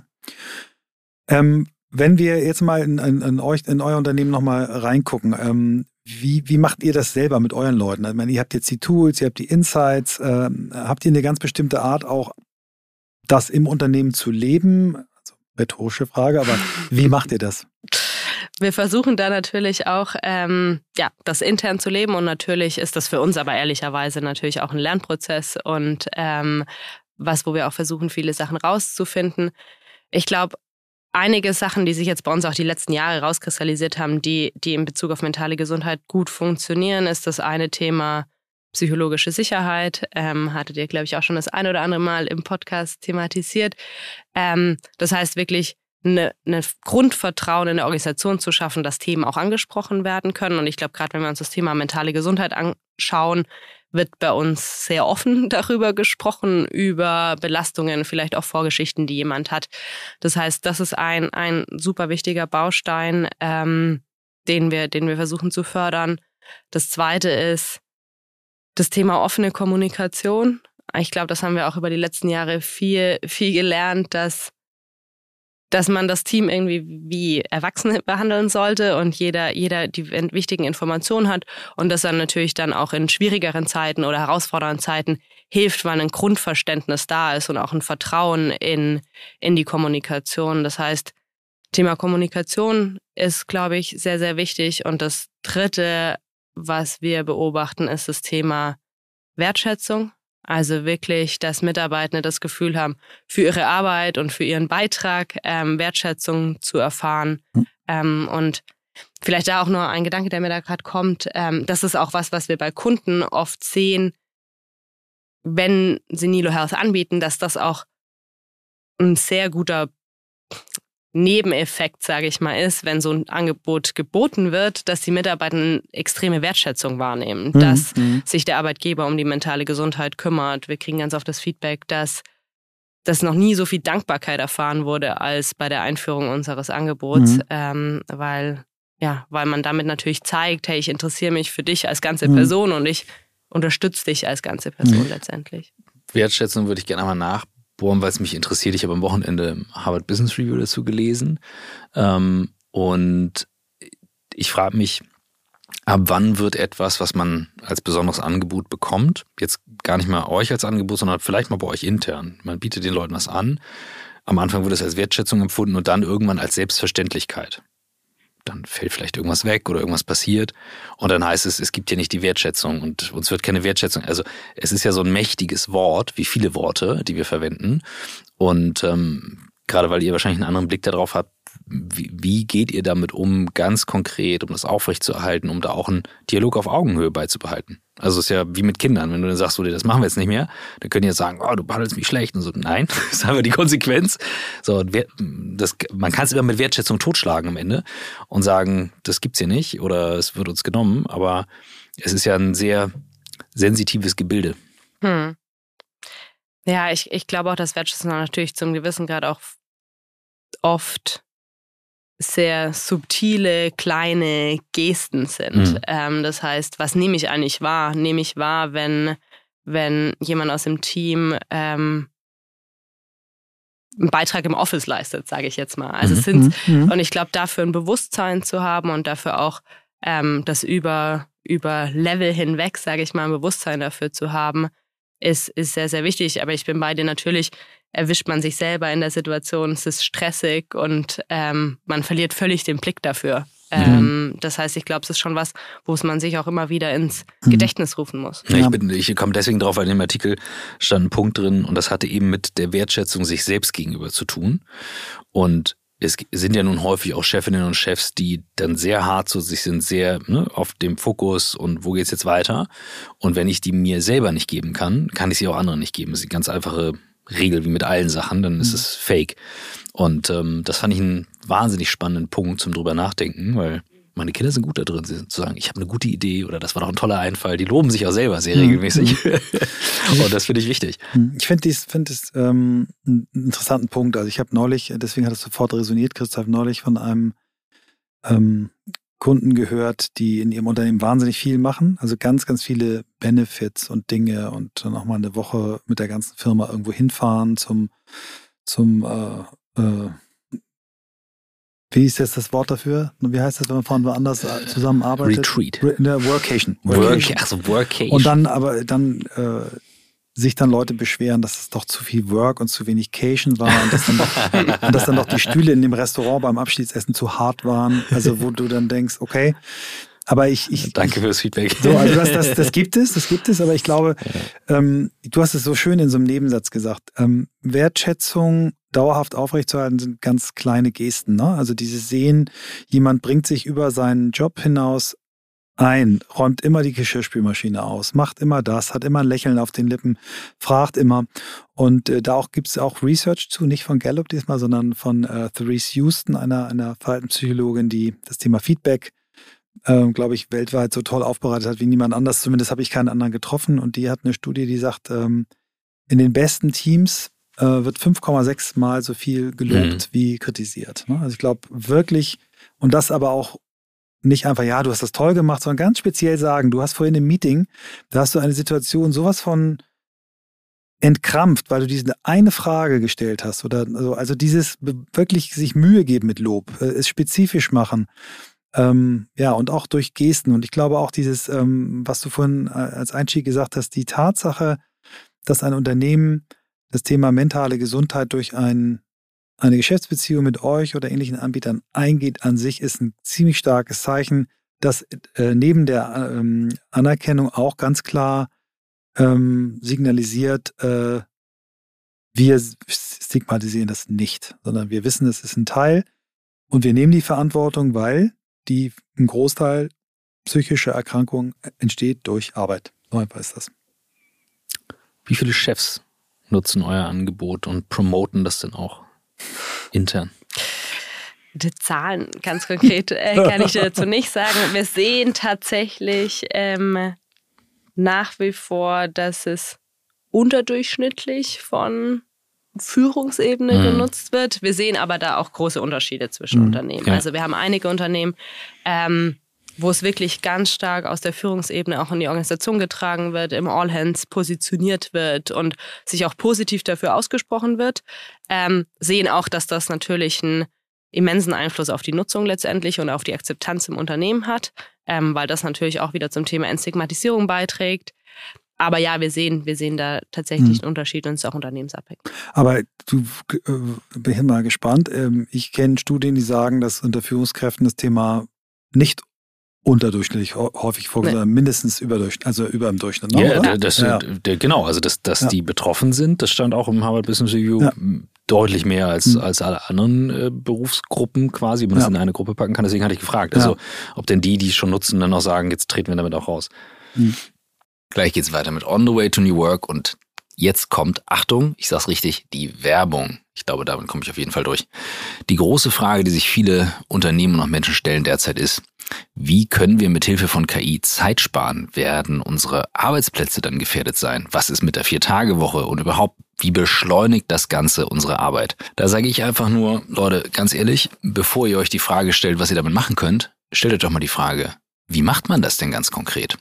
Ähm, wenn wir jetzt mal in, in, in euch, in euer Unternehmen nochmal reingucken, ähm, Wie, wie macht ihr das selber mit euren Leuten? Ich meine, ihr habt jetzt die Tools, ihr habt die Insights. Äh, habt ihr eine ganz bestimmte Art, auch das im Unternehmen zu leben? Also, rhetorische Frage, aber wie macht ihr das?
Wir versuchen da natürlich auch, ähm, ja, das intern zu leben, und natürlich ist das für uns aber ehrlicherweise natürlich auch ein Lernprozess und ähm, was, wo wir auch versuchen, viele Sachen rauszufinden. Ich glaube, einige Sachen, die sich jetzt bei uns auch die letzten Jahre rauskristallisiert haben, die, die in Bezug auf mentale Gesundheit gut funktionieren, ist das eine Thema psychologische Sicherheit. Ähm, hattet ihr, glaube ich, auch schon das ein oder andere Mal im Podcast thematisiert. Ähm, das heißt wirklich, eine, eine Grundvertrauen in der Organisation zu schaffen, dass Themen auch angesprochen werden können. Und ich glaube, gerade wenn wir uns das Thema mentale Gesundheit anschauen, wird bei uns sehr offen darüber gesprochen, über Belastungen, vielleicht auch Vorgeschichten, die jemand hat. Das heißt, das ist ein, ein super wichtiger Baustein, ähm, den wir, den wir versuchen zu fördern. Das Zweite ist das Thema offene Kommunikation. Ich glaube, das haben wir auch über die letzten Jahre viel, viel gelernt, dass dass man das Team irgendwie wie Erwachsene behandeln sollte und jeder, jeder die wichtigen Informationen hat und das dann natürlich dann auch in schwierigeren Zeiten oder herausfordernden Zeiten hilft, weil ein Grundverständnis da ist und auch ein Vertrauen in, in die Kommunikation. Das heißt, Thema Kommunikation ist, glaube ich, sehr, sehr wichtig. Und das Dritte, was wir beobachten, ist das Thema Wertschätzung. Also wirklich, dass Mitarbeitende das Gefühl haben, für ihre Arbeit und für ihren Beitrag ähm, Wertschätzung zu erfahren. Mhm. Ähm, und vielleicht da auch noch ein Gedanke, der mir da gerade kommt. Ähm, das ist auch was, was wir bei Kunden oft sehen, wenn sie Nilo Health anbieten, dass das auch ein sehr guter Nebeneffekt, sage ich mal, ist, wenn so ein Angebot geboten wird, dass die Mitarbeiter extreme Wertschätzung wahrnehmen, mhm. dass mhm. sich der Arbeitgeber um die mentale Gesundheit kümmert. Wir kriegen ganz oft das Feedback, dass, dass noch nie so viel Dankbarkeit erfahren wurde als bei der Einführung unseres Angebots, mhm. ähm, weil, ja, weil man damit natürlich zeigt, hey, ich interessiere mich für dich als ganze mhm. Person und ich unterstütze dich als ganze Person mhm. letztendlich.
Wertschätzung würde ich gerne einmal nach Bohren, weil es mich interessiert. Ich habe am Wochenende Harvard Business Review dazu gelesen. Ähm, und ich frage mich, ab wann wird etwas, was man als besonderes Angebot bekommt, jetzt gar nicht mal euch als Angebot, sondern vielleicht mal bei euch intern. Man bietet den Leuten was an. Am Anfang wird es als Wertschätzung empfunden und dann irgendwann als Selbstverständlichkeit. Dann fällt vielleicht irgendwas weg oder irgendwas passiert und dann heißt es, es gibt ja nicht die Wertschätzung und uns wird keine Wertschätzung. Also es ist ja so ein mächtiges Wort, wie viele Worte, die wir verwenden und ähm, gerade weil ihr wahrscheinlich einen anderen Blick darauf habt, wie, wie geht ihr damit um, ganz konkret, um das aufrechtzuerhalten, um da auch einen Dialog auf Augenhöhe beizubehalten? Also es ist ja wie mit Kindern, wenn du dann sagst, so, das machen wir jetzt nicht mehr, dann können die jetzt sagen, oh, du behandelst mich schlecht und so, nein, das ist einfach die Konsequenz. So, das, man kann es immer mit Wertschätzung totschlagen am Ende und sagen, das gibt's hier nicht oder es wird uns genommen, aber es ist ja ein sehr sensitives Gebilde.
Hm. Ja, ich, ich glaube auch, dass Wertschätzung natürlich zum gewissen Grad auch oft sehr subtile, kleine Gesten sind. Mhm. Ähm, das heißt, was nehme ich eigentlich wahr? Nehme ich wahr, wenn, wenn jemand aus dem Team ähm, einen Beitrag im Office leistet, sage ich jetzt mal. Also
mhm.
es sind,
mhm.
und ich glaube, dafür ein Bewusstsein zu haben und dafür auch ähm, das über, über Level hinweg, sage ich mal, ein Bewusstsein dafür zu haben, ist, ist sehr, sehr wichtig. Aber ich bin bei dir, natürlich erwischt man sich selber in der Situation, es ist stressig und ähm, man verliert völlig den Blick dafür. Mhm. Ähm, das heißt, ich glaube, es ist schon was, wo es man sich auch immer wieder ins Gedächtnis rufen muss.
Ja, ich, bin, ich komme deswegen drauf, weil in dem Artikel stand ein Punkt drin und das hatte eben mit der Wertschätzung sich selbst gegenüber zu tun. Und es sind ja nun häufig auch Chefinnen und Chefs, die dann sehr hart zu sich sind, sehr ne, auf dem Fokus und wo geht's jetzt weiter. Und wenn ich die mir selber nicht geben kann, kann ich sie auch anderen nicht geben. Das ist eine ganz einfache Regel wie mit allen Sachen, dann ist es fake. Und ähm, das fand ich einen wahnsinnig spannenden Punkt zum drüber nachdenken, weil meine Kinder sind gut da drin, zu sagen, ich habe eine gute Idee oder das war doch ein toller Einfall. Die loben sich auch selber sehr regelmäßig. Mhm. Und das finde ich wichtig.
Ich finde es find ähm, einen interessanten Punkt. Also ich habe neulich, deswegen hat es sofort resoniert, Christoph, neulich von einem ähm, Kunden gehört, die in ihrem Unternehmen wahnsinnig viel machen. Also ganz, ganz viele Benefits und Dinge und dann auch mal eine Woche mit der ganzen Firma irgendwo hinfahren zum, zum äh, äh, wie ist jetzt das Wort dafür? Wie heißt das, wenn man von woanders zusammenarbeitet?
Retreat.
Re- ne, Workation.
Workation. Also Workation.
Und dann aber dann äh, sich dann Leute beschweren, dass es doch zu viel Work und zu wenig Cation war und dass dann doch, und dass dann doch die Stühle in dem Restaurant beim Abschiedsessen zu hart waren. Also wo du dann denkst, okay, aber ich... ich
Danke fürs Feedback.
So, also das, das, das gibt es, das gibt es, aber ich glaube, ja. ähm, du hast es so schön in so einem Nebensatz gesagt, ähm, Wertschätzung dauerhaft aufrechtzuerhalten sind ganz kleine Gesten. Ne? Also dieses Sehen, jemand bringt sich über seinen Job hinaus ein, räumt immer die Geschirrspülmaschine aus, macht immer das, hat immer ein Lächeln auf den Lippen, fragt immer. Und äh, da auch gibt es auch Research zu, nicht von Gallup diesmal, sondern von äh, Therese Houston, einer, einer Verhaltenspsychologin, die das Thema Feedback, äh, glaube ich, weltweit so toll aufbereitet hat wie niemand anders. Zumindest habe ich keinen anderen getroffen. Und die hat eine Studie, die sagt, ähm, in den besten Teams äh, wird fünf Komma sechs Mal so viel gelobt mhm. wie kritisiert. Ne? Also ich glaube wirklich, und das aber auch nicht einfach, ja, du hast das toll gemacht, sondern ganz speziell sagen, du hast vorhin im Meeting, da hast du eine Situation sowas von entkrampft, weil du diese eine Frage gestellt hast. Oder also, also dieses wirklich sich Mühe geben mit Lob, es spezifisch machen. Ähm, ja, und auch durch Gesten. Und ich glaube auch dieses, ähm, was du vorhin als Einstieg gesagt hast, die Tatsache, dass ein Unternehmen das Thema mentale Gesundheit durch ein eine Geschäftsbeziehung mit euch oder ähnlichen Anbietern eingeht, an sich ist ein ziemlich starkes Zeichen, das äh, neben der ähm, Anerkennung auch ganz klar ähm, signalisiert, äh, wir stigmatisieren das nicht, sondern wir wissen, es ist ein Teil und wir nehmen die Verantwortung, weil die ein Großteil psychischer Erkrankungen entsteht durch Arbeit. So einfach ist das.
Wie viele Chefs nutzen euer Angebot und promoten das denn auch intern?
Die Zahlen ganz konkret äh, kann ich dazu nicht sagen. Wir sehen tatsächlich ähm, nach wie vor, dass es unterdurchschnittlich von Führungsebene mhm. genutzt wird. Wir sehen aber da auch große Unterschiede zwischen mhm. Unternehmen. Ja. Also wir haben einige Unternehmen, ähm, wo es wirklich ganz stark aus der Führungsebene auch in die Organisation getragen wird, im All Hands positioniert wird und sich auch positiv dafür ausgesprochen wird, ähm, sehen auch, dass das natürlich einen immensen Einfluss auf die Nutzung letztendlich und auf die Akzeptanz im Unternehmen hat, ähm, weil das natürlich auch wieder zum Thema Entstigmatisierung beiträgt. Aber ja, wir sehen, wir sehen da tatsächlich einen Unterschied und es ist auch unternehmensabhängig.
Aber du, äh, bin mal gespannt. Ähm, ich kenne Studien, die sagen, dass unter Führungskräften das Thema nicht unterdurchschnittlich häufig vorkommt, nee. mindestens überdurchschnittlich, also über dem Durchschnitt. Ne,
ja,
oder?
Das, ja. Der, genau, also dass, dass
ja.
die betroffen sind, das stand auch im Harvard Business Review ja. deutlich mehr als, mhm. als alle anderen äh, Berufsgruppen quasi, wenn man ja. das in eine Gruppe packen kann. Deswegen hatte ich gefragt, also ja. ob denn die, die es schon nutzen, dann auch sagen, jetzt treten wir damit auch raus.
Mhm.
Gleich geht's weiter mit On the Way to New Work und jetzt kommt, Achtung, ich sag's richtig, die Werbung. Ich glaube, damit komme ich auf jeden Fall durch. Die große Frage, die sich viele Unternehmen und Menschen stellen derzeit ist, wie können wir mit Hilfe von K I Zeit sparen? Werden unsere Arbeitsplätze dann gefährdet sein? Was ist mit der Vier-Tage-Woche und überhaupt, wie beschleunigt das Ganze unsere Arbeit? Da sage ich einfach nur, Leute, ganz ehrlich, bevor ihr euch die Frage stellt, was ihr damit machen könnt, stellt euch doch mal die Frage, wie macht man das denn ganz konkret?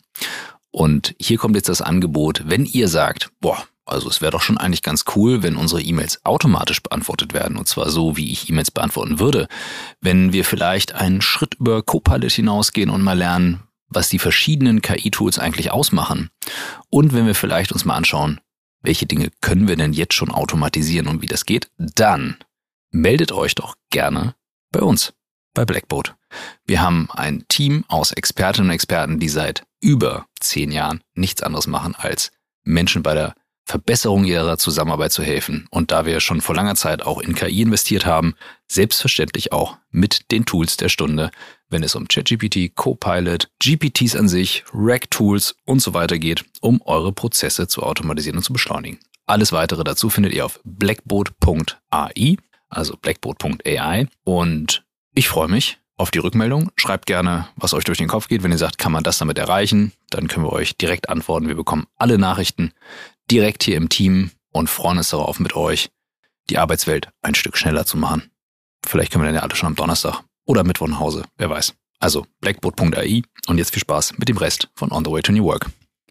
Und hier kommt jetzt das Angebot, wenn ihr sagt, boah, also es wäre doch schon eigentlich ganz cool, wenn unsere E-Mails automatisch beantwortet werden, und zwar so, wie ich E-Mails beantworten würde, wenn wir vielleicht einen Schritt über Copilot hinausgehen und mal lernen, was die verschiedenen K I-Tools eigentlich ausmachen, und wenn wir vielleicht uns mal anschauen, welche Dinge können wir denn jetzt schon automatisieren und wie das geht, dann meldet euch doch gerne bei uns, bei Blackboat. Wir haben ein Team aus Expertinnen und Experten, die seit über zehn Jahren nichts anderes machen, als Menschen bei der Verbesserung ihrer Zusammenarbeit zu helfen. Und da wir schon vor langer Zeit auch in K I investiert haben, selbstverständlich auch mit den Tools der Stunde, wenn es um ChatGPT, Copilot, G P Ts an sich, Rack-Tools und so weiter geht, um eure Prozesse zu automatisieren und zu beschleunigen. Alles weitere dazu findet ihr auf blackboat punkt A I, also blackboat punkt A I. Und ich freue mich auf die Rückmeldung. Schreibt gerne, was euch durch den Kopf geht. Wenn ihr sagt, kann man das damit erreichen, dann können wir euch direkt antworten. Wir bekommen alle Nachrichten direkt hier im Team und freuen uns darauf, mit euch die Arbeitswelt ein Stück schneller zu machen. Vielleicht können wir dann ja alle schon am Donnerstag oder Mittwoch nach Hause, wer weiß. Also blackboat punkt A I und jetzt viel Spaß mit dem Rest von On the Way to New Work.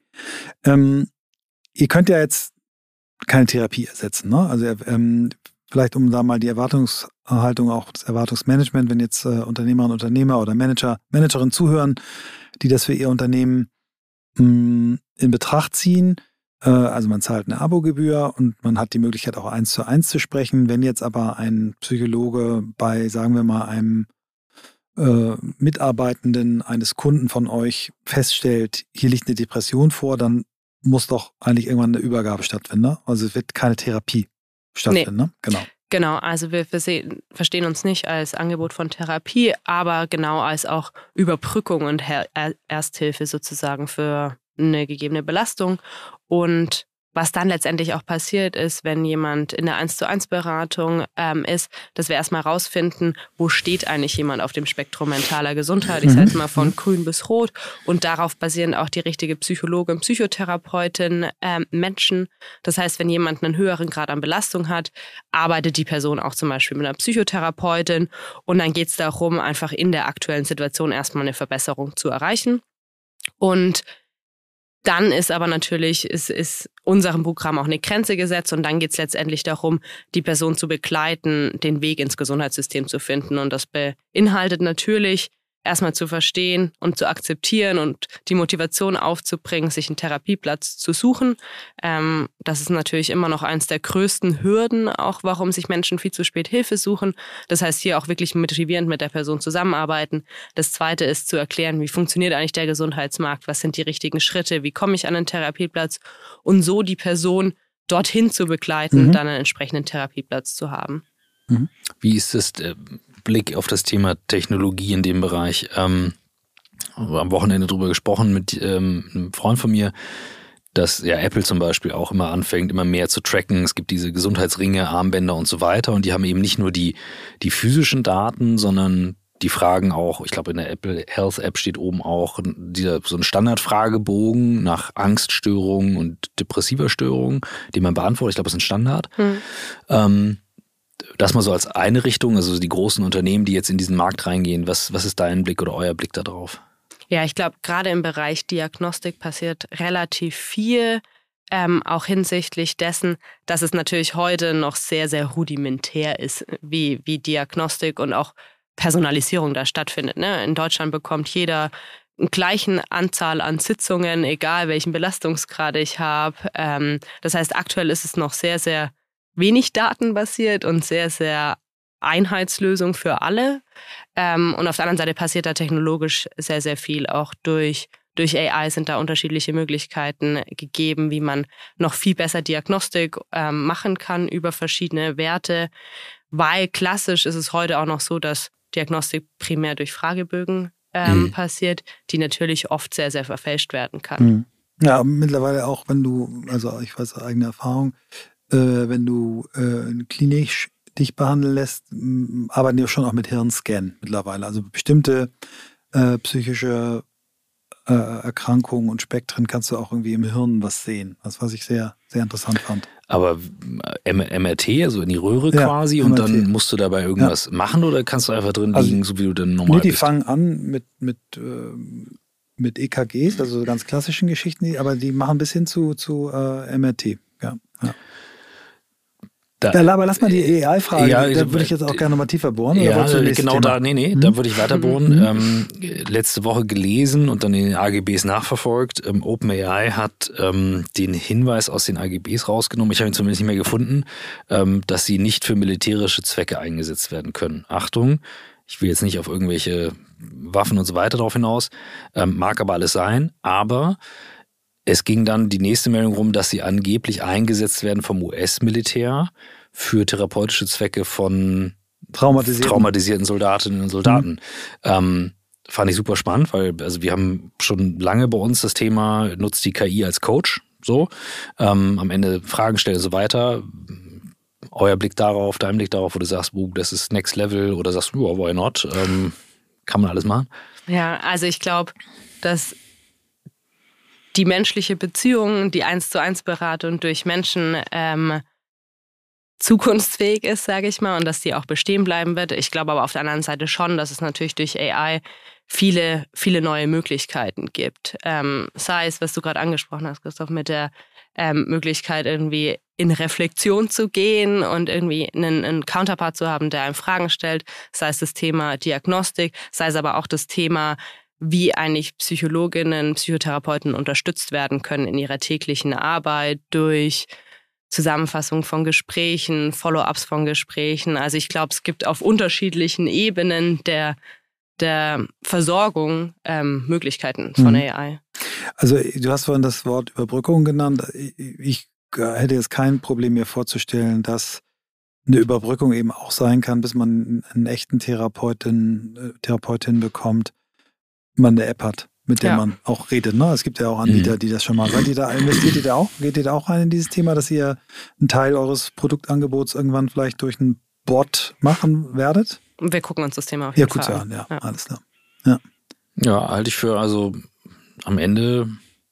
Ähm, ihr könnt ja jetzt keine Therapie ersetzen, ne? Also ähm, vielleicht um da mal die Erwartungshaltung, auch das Erwartungsmanagement, wenn jetzt äh, Unternehmerinnen, Unternehmer oder Manager, Managerinnen zuhören, die das für ihr Unternehmen mh, in Betracht ziehen. Äh, also man zahlt eine Abogebühr und man hat die Möglichkeit auch eins zu eins zu sprechen. Wenn jetzt aber ein Psychologe bei, sagen wir mal, einem äh, Mitarbeitenden eines Kunden von euch feststellt, hier liegt eine Depression vor, dann muss doch eigentlich irgendwann eine Übergabe stattfinden. Ne? Also es wird keine Therapie stattfinden,
nee.
ne? Genau.
Genau, also wir verstehen uns nicht als Angebot von Therapie, aber genau als auch Überbrückung und Ersthilfe sozusagen für eine gegebene Belastung. Und was dann letztendlich auch passiert ist, wenn jemand in der eins zu eins Beratung ähm, ist, dass wir erstmal rausfinden, wo steht eigentlich jemand auf dem Spektrum mentaler Gesundheit. Ich sage jetzt mal von grün bis rot. Und darauf basieren auch die richtige Psychologin, Psychotherapeutin, ähm, Menschen. Das heißt, wenn jemand einen höheren Grad an Belastung hat, arbeitet die Person auch zum Beispiel mit einer Psychotherapeutin. Und dann geht es darum, einfach in der aktuellen Situation erstmal eine Verbesserung zu erreichen. Und dann ist aber natürlich, ist, ist unserem Programm auch eine Grenze gesetzt und dann geht es letztendlich darum, die Person zu begleiten, den Weg ins Gesundheitssystem zu finden. Und das beinhaltet natürlich, erstmal zu verstehen und zu akzeptieren und die Motivation aufzubringen, sich einen Therapieplatz zu suchen. Ähm, das ist natürlich immer noch eins der größten Hürden, auch warum sich Menschen viel zu spät Hilfe suchen. Das heißt, hier auch wirklich motivierend mit der Person zusammenarbeiten. Das Zweite ist zu erklären, wie funktioniert eigentlich der Gesundheitsmarkt, was sind die richtigen Schritte, wie komme ich an einen Therapieplatz und so die Person dorthin zu begleiten, mhm. dann einen entsprechenden Therapieplatz zu haben.
Mhm. Wie ist es der Blick auf das Thema Technologie in dem Bereich? Ähm, am Wochenende drüber gesprochen mit ähm, einem Freund von mir, dass ja Apple zum Beispiel auch immer anfängt, immer mehr zu tracken. Es gibt diese Gesundheitsringe, Armbänder und so weiter und die haben eben nicht nur die, die physischen Daten, sondern die fragen auch, ich glaube in der Apple Health App steht oben auch dieser, so ein Standardfragebogen nach Angststörungen und depressiver Störungen, den man beantwortet. Ich glaube, das ist ein Standard. Hm. Ähm, Das mal so als eine Richtung, also die großen Unternehmen, die jetzt in diesen Markt reingehen. Was, was ist dein Blick oder euer Blick da drauf?
Ja, ich glaube, gerade im Bereich Diagnostik passiert relativ viel, ähm, auch hinsichtlich dessen, dass es natürlich heute noch sehr, sehr rudimentär ist, wie, wie Diagnostik und auch Personalisierung da stattfindet. Ne? In Deutschland bekommt jeder eine gleiche Anzahl an Sitzungen, egal welchen Belastungsgrad ich habe. Ähm, das heißt, aktuell ist es noch sehr, sehr wenig datenbasiert und sehr, sehr Einheitslösung für alle. Ähm, und auf der anderen Seite passiert da technologisch sehr, sehr viel. Auch durch, durch A I sind da unterschiedliche Möglichkeiten gegeben, wie man noch viel besser Diagnostik ähm, machen kann über verschiedene Werte. Weil klassisch ist es heute auch noch so, dass Diagnostik primär durch Fragebögen ähm, mhm. passiert, die natürlich oft sehr, sehr verfälscht werden kann.
Mhm. Ja, mittlerweile auch, wenn du, also ich weiß aus eigener Erfahrung, Äh, wenn du äh, klinisch dich behandeln lässt, m, arbeiten die schon auch mit Hirnscan mittlerweile. Also bestimmte äh, psychische äh, Erkrankungen und Spektren kannst du auch irgendwie im Hirn was sehen. Das, was ich sehr, sehr interessant fand.
Aber M R T, also in die Röhre ja, quasi, und M R T. Dann musst du dabei irgendwas ja. machen oder kannst du einfach drin liegen, also, so wie du dann normal
nee, die
bist?
Die fangen an mit, mit, äh, mit E K Gs, also ganz klassischen Geschichten, aber die machen bis hin zu, zu äh, M R T. Ja, ja. Da, ja, aber lass mal die A I-Frage, ja, da würde ich jetzt auch gerne nochmal tiefer bohren. Oder
ja, genau
Thema?
da, nee, nee, hm? da würde ich weiter bohren. Mhm. Ähm, letzte Woche gelesen und dann in den A G Bs nachverfolgt. Ähm, OpenAI hat ähm, den Hinweis aus den A G Bs rausgenommen, ich habe ihn zumindest nicht mehr gefunden, ähm, dass sie nicht für militärische Zwecke eingesetzt werden können. Achtung, ich will jetzt nicht auf irgendwelche Waffen und so weiter drauf hinaus, ähm, mag aber alles sein, aber es ging dann die nächste Meldung rum, dass sie angeblich eingesetzt werden vom U S-Militär für therapeutische Zwecke von traumatisierten, traumatisierten Soldatinnen und Soldaten. Mhm. Ähm, fand ich super spannend, weil also wir haben schon lange bei uns das Thema, nutzt die K I als Coach, so ähm, am Ende Fragen stellen und so weiter. Euer Blick darauf, dein Blick darauf, wo du sagst, uh, das ist Next Level oder sagst, oh, why not? Ähm, kann man alles machen?
Ja, also ich glaube, dass die menschliche Beziehung, die eins zu eins Beratung durch Menschen ähm, zukunftsfähig ist, sage ich mal, und dass die auch bestehen bleiben wird. Ich glaube aber auf der anderen Seite schon, dass es natürlich durch A I viele, viele neue Möglichkeiten gibt. Ähm, sei es, was du gerade angesprochen hast, Christoph, mit der ähm, Möglichkeit irgendwie in Reflexion zu gehen und irgendwie einen, einen Counterpart zu haben, der einem Fragen stellt, sei es das Thema Diagnostik, sei es aber auch das Thema, wie eigentlich Psychologinnen, Psychotherapeuten unterstützt werden können in ihrer täglichen Arbeit durch Zusammenfassung von Gesprächen, Follow-ups von Gesprächen. Also ich glaube, es gibt auf unterschiedlichen Ebenen der, der Versorgung ähm, Möglichkeiten von mhm. A I.
Also du hast vorhin das Wort Überbrückung genannt. Ich hätte jetzt kein Problem, mir vorzustellen, dass eine Überbrückung eben auch sein kann, bis man einen echten Therapeutin, Therapeutin bekommt, man eine App hat, mit der ja. man auch redet. Ne? Es gibt ja auch Anbieter, mhm. die das schon mal. Seid ihr da, investiert ihr da auch? Geht ihr da auch rein in dieses Thema, dass ihr einen Teil eures Produktangebots irgendwann vielleicht durch einen Bot machen werdet?
Wir gucken uns das Thema auf jeden
ja,
Fall
an. Ja,
ja,
alles klar. Ja.
ja, halte ich für, also am Ende,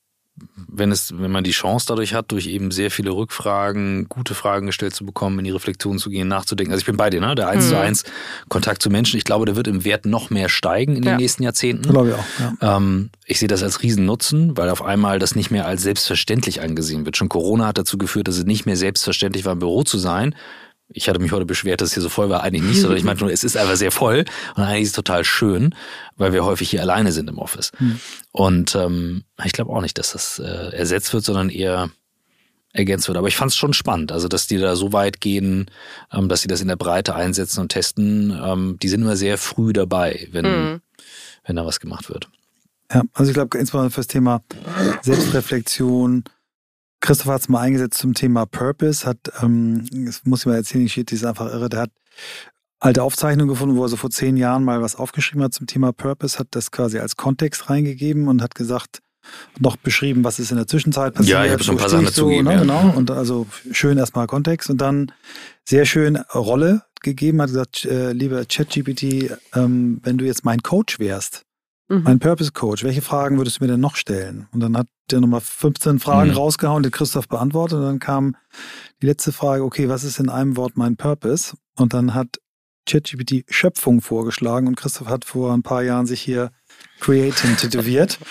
wenn es, wenn man die Chance dadurch hat, durch eben sehr viele Rückfragen, gute Fragen gestellt zu bekommen, in die Reflexion zu gehen, nachzudenken. Also ich bin bei dir, ne? Der eins mhm. zu eins Kontakt zu Menschen, ich glaube, der wird im Wert noch mehr steigen in ja. den nächsten Jahrzehnten.
Glaube ich auch, ja.
Ähm, ich sehe das als Riesennutzen, weil auf einmal das nicht mehr als selbstverständlich angesehen wird. Schon Corona hat dazu geführt, dass es nicht mehr selbstverständlich war, im Büro zu sein. Ich hatte mich heute beschwert, dass es hier so voll war. Eigentlich nicht, sondern ich meinte nur, es ist einfach sehr voll. Und eigentlich ist es total schön, weil wir häufig hier alleine sind im Office. Mhm. Und ähm, ich glaube auch nicht, dass das äh, ersetzt wird, sondern eher ergänzt wird. Aber ich fand es schon spannend, also dass die da so weit gehen, ähm, dass sie das in der Breite einsetzen und testen. Ähm, die sind immer sehr früh dabei, wenn, mhm. wenn da was gemacht wird.
Ja, also ich glaube insbesondere fürs Thema Selbstreflexion. Christoph hat es mal eingesetzt zum Thema Purpose, hat, ähm, das muss ich mal erzählen, die Shit, die ist einfach irre, der hat alte Aufzeichnungen gefunden, wo er so vor zehn Jahren mal was aufgeschrieben hat zum Thema Purpose, hat das quasi als Kontext reingegeben und hat gesagt, noch beschrieben, was ist in der Zwischenzeit passiert.
Ja, ich habe schon ein paar Sachen dazu
so,
gegeben.
Ne,
ja.
Genau, und also schön erstmal Kontext und dann sehr schön Rolle gegeben, hat gesagt, äh, lieber ChatGPT, ähm, wenn du jetzt mein Coach wärst, mein Purpose-Coach, welche Fragen würdest du mir denn noch stellen? Und dann hat der nochmal fünfzehn Fragen mhm. rausgehauen, die Christoph beantwortet. Und dann kam die letzte Frage, okay, was ist in einem Wort mein Purpose? Und dann hat ChatGPT Schöpfung vorgeschlagen und Christoph hat vor ein paar Jahren sich hier Creating tätowiert.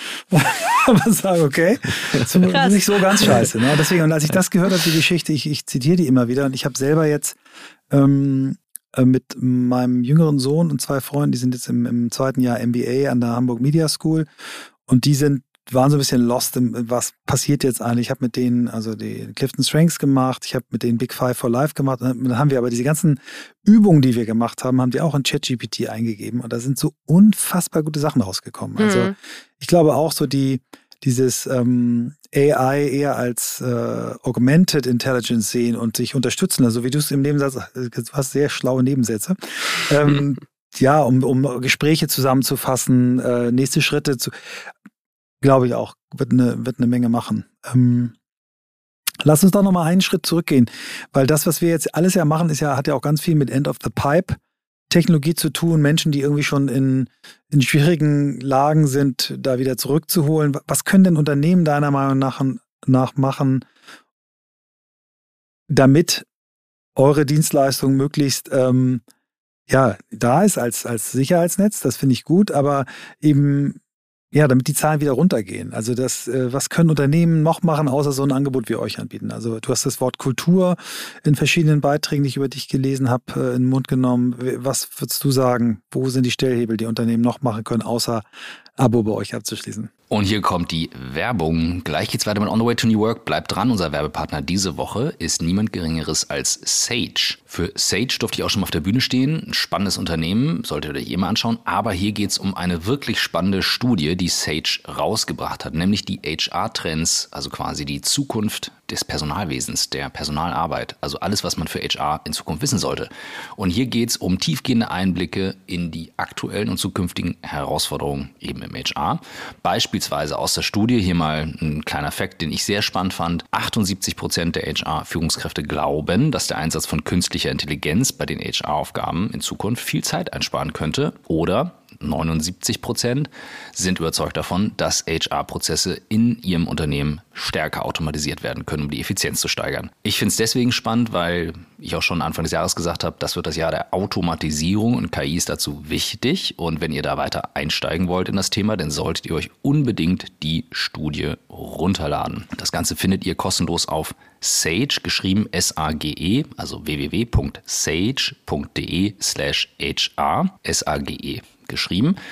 Aber sage, okay, das ist nicht so ganz scheiße. Ne? Deswegen, und als ich das gehört habe, die Geschichte, ich, ich zitiere die immer wieder und ich habe selber jetzt ähm, mit meinem jüngeren Sohn und zwei Freunden, die sind jetzt im, im zweiten Jahr M B A an der Hamburg Media School und die sind, waren so ein bisschen lost, im, was passiert jetzt eigentlich. Ich habe mit denen also die Clifton Strengths gemacht, ich habe mit denen Big Five for Life gemacht. Dann haben wir aber diese ganzen Übungen, die wir gemacht haben, haben wir auch in ChatGPT eingegeben und da sind so unfassbar gute Sachen rausgekommen. Mhm. Also ich glaube auch so die dieses ähm, A I eher als äh, Augmented Intelligence sehen und sich unterstützen. Also wie du es im Nebensatz, du hast sehr schlaue Nebensätze. Ähm, ja, um, um Gespräche zusammenzufassen, äh, nächste Schritte zu, glaube ich auch, wird eine, wird eine Menge machen. Ähm, lass uns doch nochmal einen Schritt zurückgehen, weil das, was wir jetzt alles ja machen, ist ja, hat ja auch ganz viel mit End of the Pipe Technologie zu tun, Menschen, die irgendwie schon in, in schwierigen Lagen sind, da wieder zurückzuholen. Was können denn Unternehmen deiner Meinung nach, nach machen, damit eure Dienstleistung möglichst ähm, ja, da ist als, als Sicherheitsnetz? Das finde ich gut, aber eben ja, damit die Zahlen wieder runtergehen. Also das, äh, was können Unternehmen noch machen, außer so ein Angebot wie euch anbieten? Also du hast das Wort Kultur in verschiedenen Beiträgen, die ich über dich gelesen habe, äh, in den Mund genommen. Was würdest du sagen, wo sind die Stellhebel, die Unternehmen noch machen können, außer Abo bei euch abzuschließen?
Und hier kommt die Werbung. Gleich geht's weiter mit On the Way to New Work. Bleibt dran, unser Werbepartner diese Woche ist niemand Geringeres als Sage. Für Sage durfte ich auch schon mal auf der Bühne stehen. Ein spannendes Unternehmen, solltet ihr euch eh mal anschauen. Aber hier geht's um eine wirklich spannende Studie, die Sage rausgebracht hat. Nämlich die H R-Trends, also quasi die Zukunft des Personalwesens, der Personalarbeit. Also alles, was man für H R in Zukunft wissen sollte. Und hier geht's um tiefgehende Einblicke in die aktuellen und zukünftigen Herausforderungen eben im H R. Beispielsweise Beispielsweise aus der Studie, hier mal ein kleiner Fakt, den ich sehr spannend fand. achtundsiebzig Prozent der H R-Führungskräfte glauben, dass der Einsatz von künstlicher Intelligenz bei den H R-Aufgaben in Zukunft viel Zeit einsparen könnte. Oder neunundsiebzig Prozent sind überzeugt davon, dass H R-Prozesse in ihrem Unternehmen stärker automatisiert werden können, um die Effizienz zu steigern. Ich finde es deswegen spannend, weil ich auch schon Anfang des Jahres gesagt habe, das wird das Jahr der Automatisierung und K I ist dazu wichtig. Und wenn ihr da weiter einsteigen wollt in das Thema, dann solltet ihr euch unbedingt die Studie runterladen. Das Ganze findet ihr kostenlos auf Sage, geschrieben S A G E, also w w w punkt sage punkt de slash H R, S A G E geschrieben.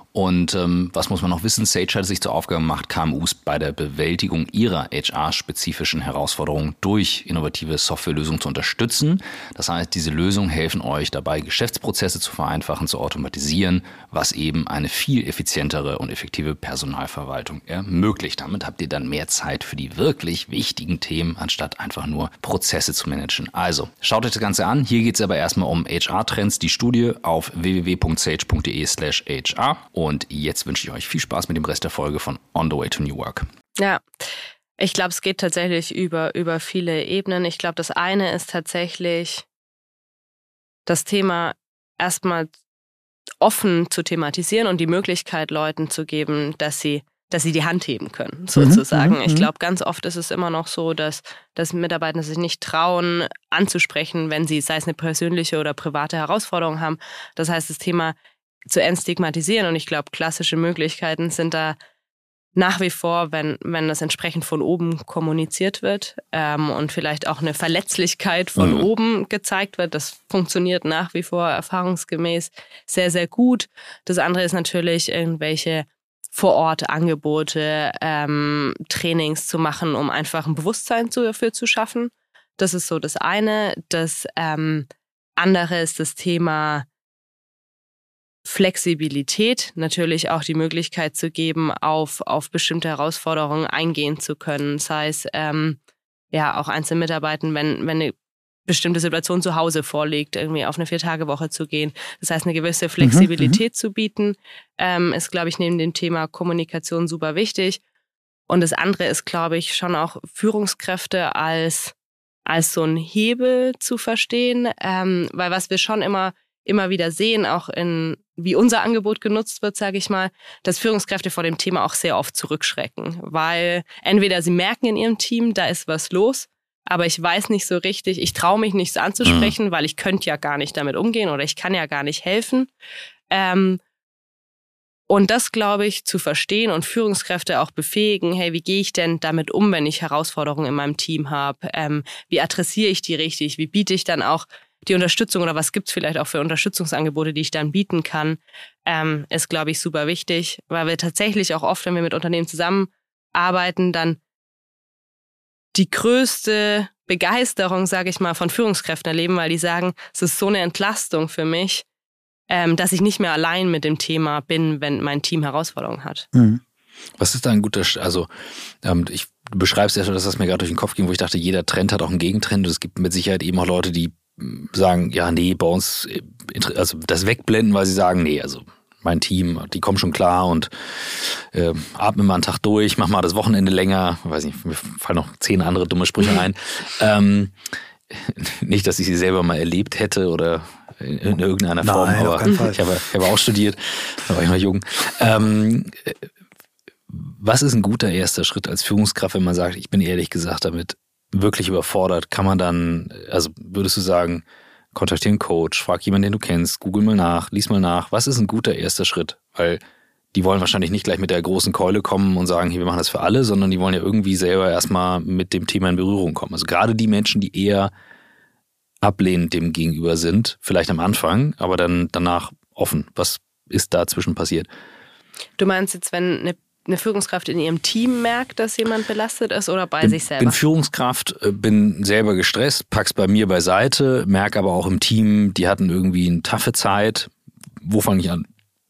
Und ähm, was muss man noch wissen? Sage hat sich zur Aufgabe gemacht, K M Us bei der Bewältigung ihrer H R-spezifischen Herausforderungen durch innovative Softwarelösungen zu unterstützen. Das heißt, diese Lösungen helfen euch dabei, Geschäftsprozesse zu vereinfachen, zu automatisieren, was eben eine viel effizientere und effektive Personalverwaltung ermöglicht. Damit habt ihr dann mehr Zeit für die wirklich wichtigen Themen, anstatt einfach nur Prozesse zu managen. Also, schaut euch das Ganze an. Hier geht es aber erstmal um H R-Trends, die Studie auf w w w punkt sage punkt de slash h r. Und jetzt wünsche ich euch viel Spaß mit dem Rest der Folge von On the Way to New Work.
Ja, ich glaube, es geht tatsächlich über, über viele Ebenen. Ich glaube, das eine ist tatsächlich das Thema erstmal offen zu thematisieren und die Möglichkeit Leuten zu geben, dass sie, dass sie die Hand heben können, sozusagen. Mhm, ich glaube, ganz oft ist es immer noch so, dass, dass Mitarbeiter sich nicht trauen, anzusprechen, wenn sie, sei es eine persönliche oder private Herausforderung haben. Das heißt, das Thema zu entstigmatisieren. Und ich glaube, klassische Möglichkeiten sind da nach wie vor, wenn, wenn das entsprechend von oben kommuniziert wird ähm, und vielleicht auch eine Verletzlichkeit von mhm. oben gezeigt wird. Das funktioniert nach wie vor erfahrungsgemäß sehr, sehr gut. Das andere ist natürlich, irgendwelche Vor-Ort-Angebote, ähm, Trainings zu machen, um einfach ein Bewusstsein zu, dafür zu schaffen. Das ist so das eine. Das ähm, andere ist das Thema Flexibilität, natürlich auch die Möglichkeit zu geben, auf, auf bestimmte Herausforderungen eingehen zu können. Sei es ähm, ja auch einzelne Mitarbeiten, wenn, wenn eine bestimmte Situation zu Hause vorliegt, irgendwie auf eine Vier-Tage-Woche zu gehen. Das heißt, eine gewisse Flexibilität mhm, zu bieten, ähm, ist, glaube ich, neben dem Thema Kommunikation super wichtig. Und das andere ist, glaube ich, schon auch Führungskräfte als, als so ein Hebel zu verstehen, ähm, weil was wir schon immer immer wieder sehen, auch in wie unser Angebot genutzt wird, sage ich mal, dass Führungskräfte vor dem Thema auch sehr oft zurückschrecken, weil entweder sie merken in ihrem Team, da ist was los, aber ich weiß nicht so richtig, ich traue mich nicht anzusprechen, mhm. weil ich könnte ja gar nicht damit umgehen oder ich kann ja gar nicht helfen. Ähm, und das, glaube ich, zu verstehen und Führungskräfte auch befähigen, hey, wie gehe ich denn damit um, wenn ich Herausforderungen in meinem Team habe? Ähm, wie adressiere ich die richtig? Wie biete ich dann auch die Unterstützung oder was gibt es vielleicht auch für Unterstützungsangebote, die ich dann bieten kann, ähm, ist, glaube ich, super wichtig, weil wir tatsächlich auch oft, wenn wir mit Unternehmen zusammenarbeiten, dann die größte Begeisterung, sage ich mal, von Führungskräften erleben, weil die sagen, es ist so eine Entlastung für mich, ähm, dass ich nicht mehr allein mit dem Thema bin, wenn mein Team Herausforderungen hat.
Mhm. Was ist da ein guter, also ähm, ich du beschreibst ja schon, dass das mir gerade durch den Kopf ging, wo ich dachte, jeder Trend hat auch einen Gegentrend und es gibt mit Sicherheit eben auch Leute, die sagen, ja, nee, bei uns, also das wegblenden, weil sie sagen, nee, also mein Team, die kommen schon klar und äh, atmen mal einen Tag durch, mach mal das Wochenende länger, weiß nicht, mir fallen noch zehn andere dumme Sprüche ein. ähm, nicht, dass ich sie selber mal erlebt hätte oder in, in irgendeiner Form,
Nein,
aber ich habe, ich habe auch studiert, da war ich noch jung. Ähm, was ist ein guter erster Schritt als Führungskraft, wenn man sagt, ich bin ehrlich gesagt damit wirklich überfordert, kann man dann, also würdest du sagen, kontaktiere einen Coach, frag jemanden, den du kennst, google mal nach, lies mal nach, was ist ein guter erster Schritt? Weil die wollen wahrscheinlich nicht gleich mit der großen Keule kommen und sagen, hier, wir machen das für alle, sondern die wollen ja irgendwie selber erstmal mit dem Thema in Berührung kommen. Also gerade die Menschen, die eher ablehnend dem gegenüber sind, vielleicht am Anfang, aber dann danach offen. Was ist dazwischen passiert?
Du meinst jetzt, wenn eine eine Führungskraft in ihrem Team merkt, dass jemand belastet ist oder bei
bin,
sich selber?
Bin Führungskraft, bin selber gestresst, pack's bei mir beiseite, merke aber auch im Team, die hatten irgendwie eine taffe Zeit. Wo fange ich an?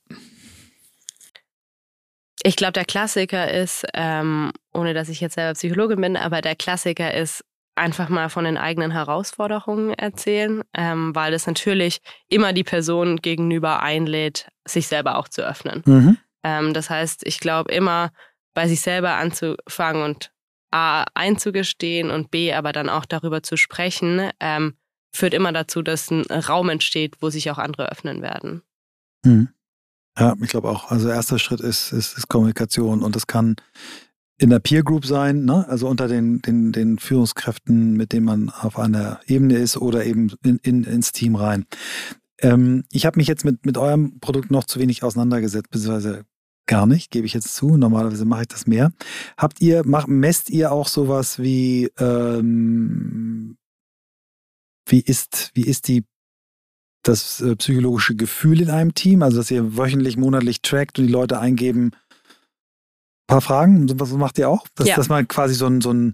Ich glaube, der Klassiker ist, ähm, ohne dass ich jetzt selber Psychologin bin, aber der Klassiker ist, einfach mal von den eigenen Herausforderungen erzählen, ähm, weil es natürlich immer die Person gegenüber einlädt, sich selber auch zu öffnen. Mhm. Ähm, das heißt, ich glaube immer bei sich selber anzufangen und A, einzugestehen und B, aber dann auch darüber zu sprechen, ähm, führt immer dazu, dass ein Raum entsteht, wo sich auch andere öffnen werden.
Mhm. Ja, ich glaube auch. Also erster Schritt ist, ist, ist Kommunikation und das kann in der Peer Group sein, ne? Also unter den, den, den Führungskräften, mit denen man auf einer Ebene ist oder eben in, in, ins Team rein. Ähm, ich habe mich jetzt mit, mit eurem Produkt noch zu wenig auseinandergesetzt, beziehungsweise gar nicht, gebe ich jetzt zu. Normalerweise mache ich das mehr. Habt ihr, macht, messt ihr auch sowas wie, ähm, wie ist, wie ist die das äh, psychologische Gefühl in einem Team, also dass ihr wöchentlich, monatlich trackt und die Leute eingeben, ein paar Fragen, was macht ihr auch? Dass,
ja.
dass man quasi so ein, so ein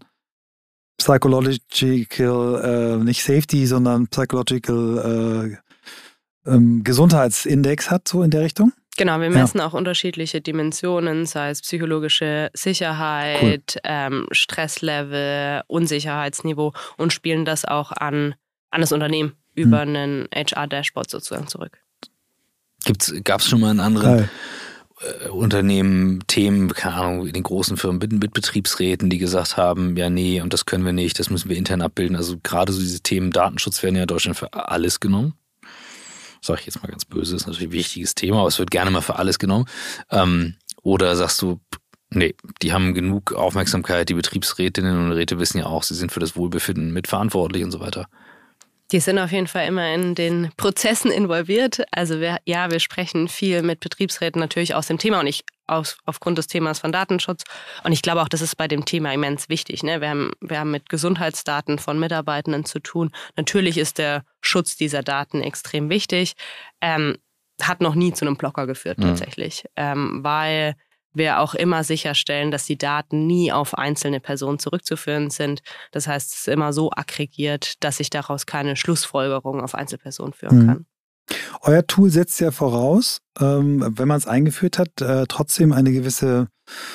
Psychological, äh, nicht Safety, sondern Psychological äh, ähm, Gesundheitsindex hat, so in der Richtung?
Genau, wir messen ja. auch unterschiedliche Dimensionen, sei es psychologische Sicherheit, cool. ähm, Stresslevel, Unsicherheitsniveau und spielen das auch an, an das Unternehmen über hm. einen H R-Dashboard sozusagen zurück.
Gab es schon mal in anderen äh, Unternehmen Themen, keine Ahnung, in den großen Firmen mit, mit Betriebsräten, die gesagt haben, ja nee, und das können wir nicht, das müssen wir intern abbilden. Also gerade so diese Themen Datenschutz werden ja in Deutschland für alles genommen. Sag ich jetzt mal ganz böse, ist natürlich ein wichtiges Thema, aber es wird gerne mal für alles genommen. Ähm, oder sagst du, nee, die haben genug Aufmerksamkeit, die Betriebsrätinnen und Räte wissen ja auch, sie sind für das Wohlbefinden mitverantwortlich und so weiter.
Die sind auf jeden Fall immer in den Prozessen involviert. Also wir, ja, wir sprechen viel mit Betriebsräten natürlich aus dem Thema und ich aus, aufgrund des Themas von Datenschutz. Und ich glaube auch, das ist bei dem Thema immens wichtig. Ne? Wir haben, wir haben mit Gesundheitsdaten von Mitarbeitenden zu tun. Natürlich ist der Schutz dieser Daten extrem wichtig. Ähm, hat noch nie zu einem Blocker geführt tatsächlich, mhm. ähm, weil wir auch immer sicherstellen, dass die Daten nie auf einzelne Personen zurückzuführen sind. Das heißt, es ist immer so aggregiert, dass ich daraus keine Schlussfolgerung auf Einzelpersonen führen mhm. kann.
Euer Tool setzt ja voraus, ähm, wenn man es eingeführt hat, äh, trotzdem eine gewisse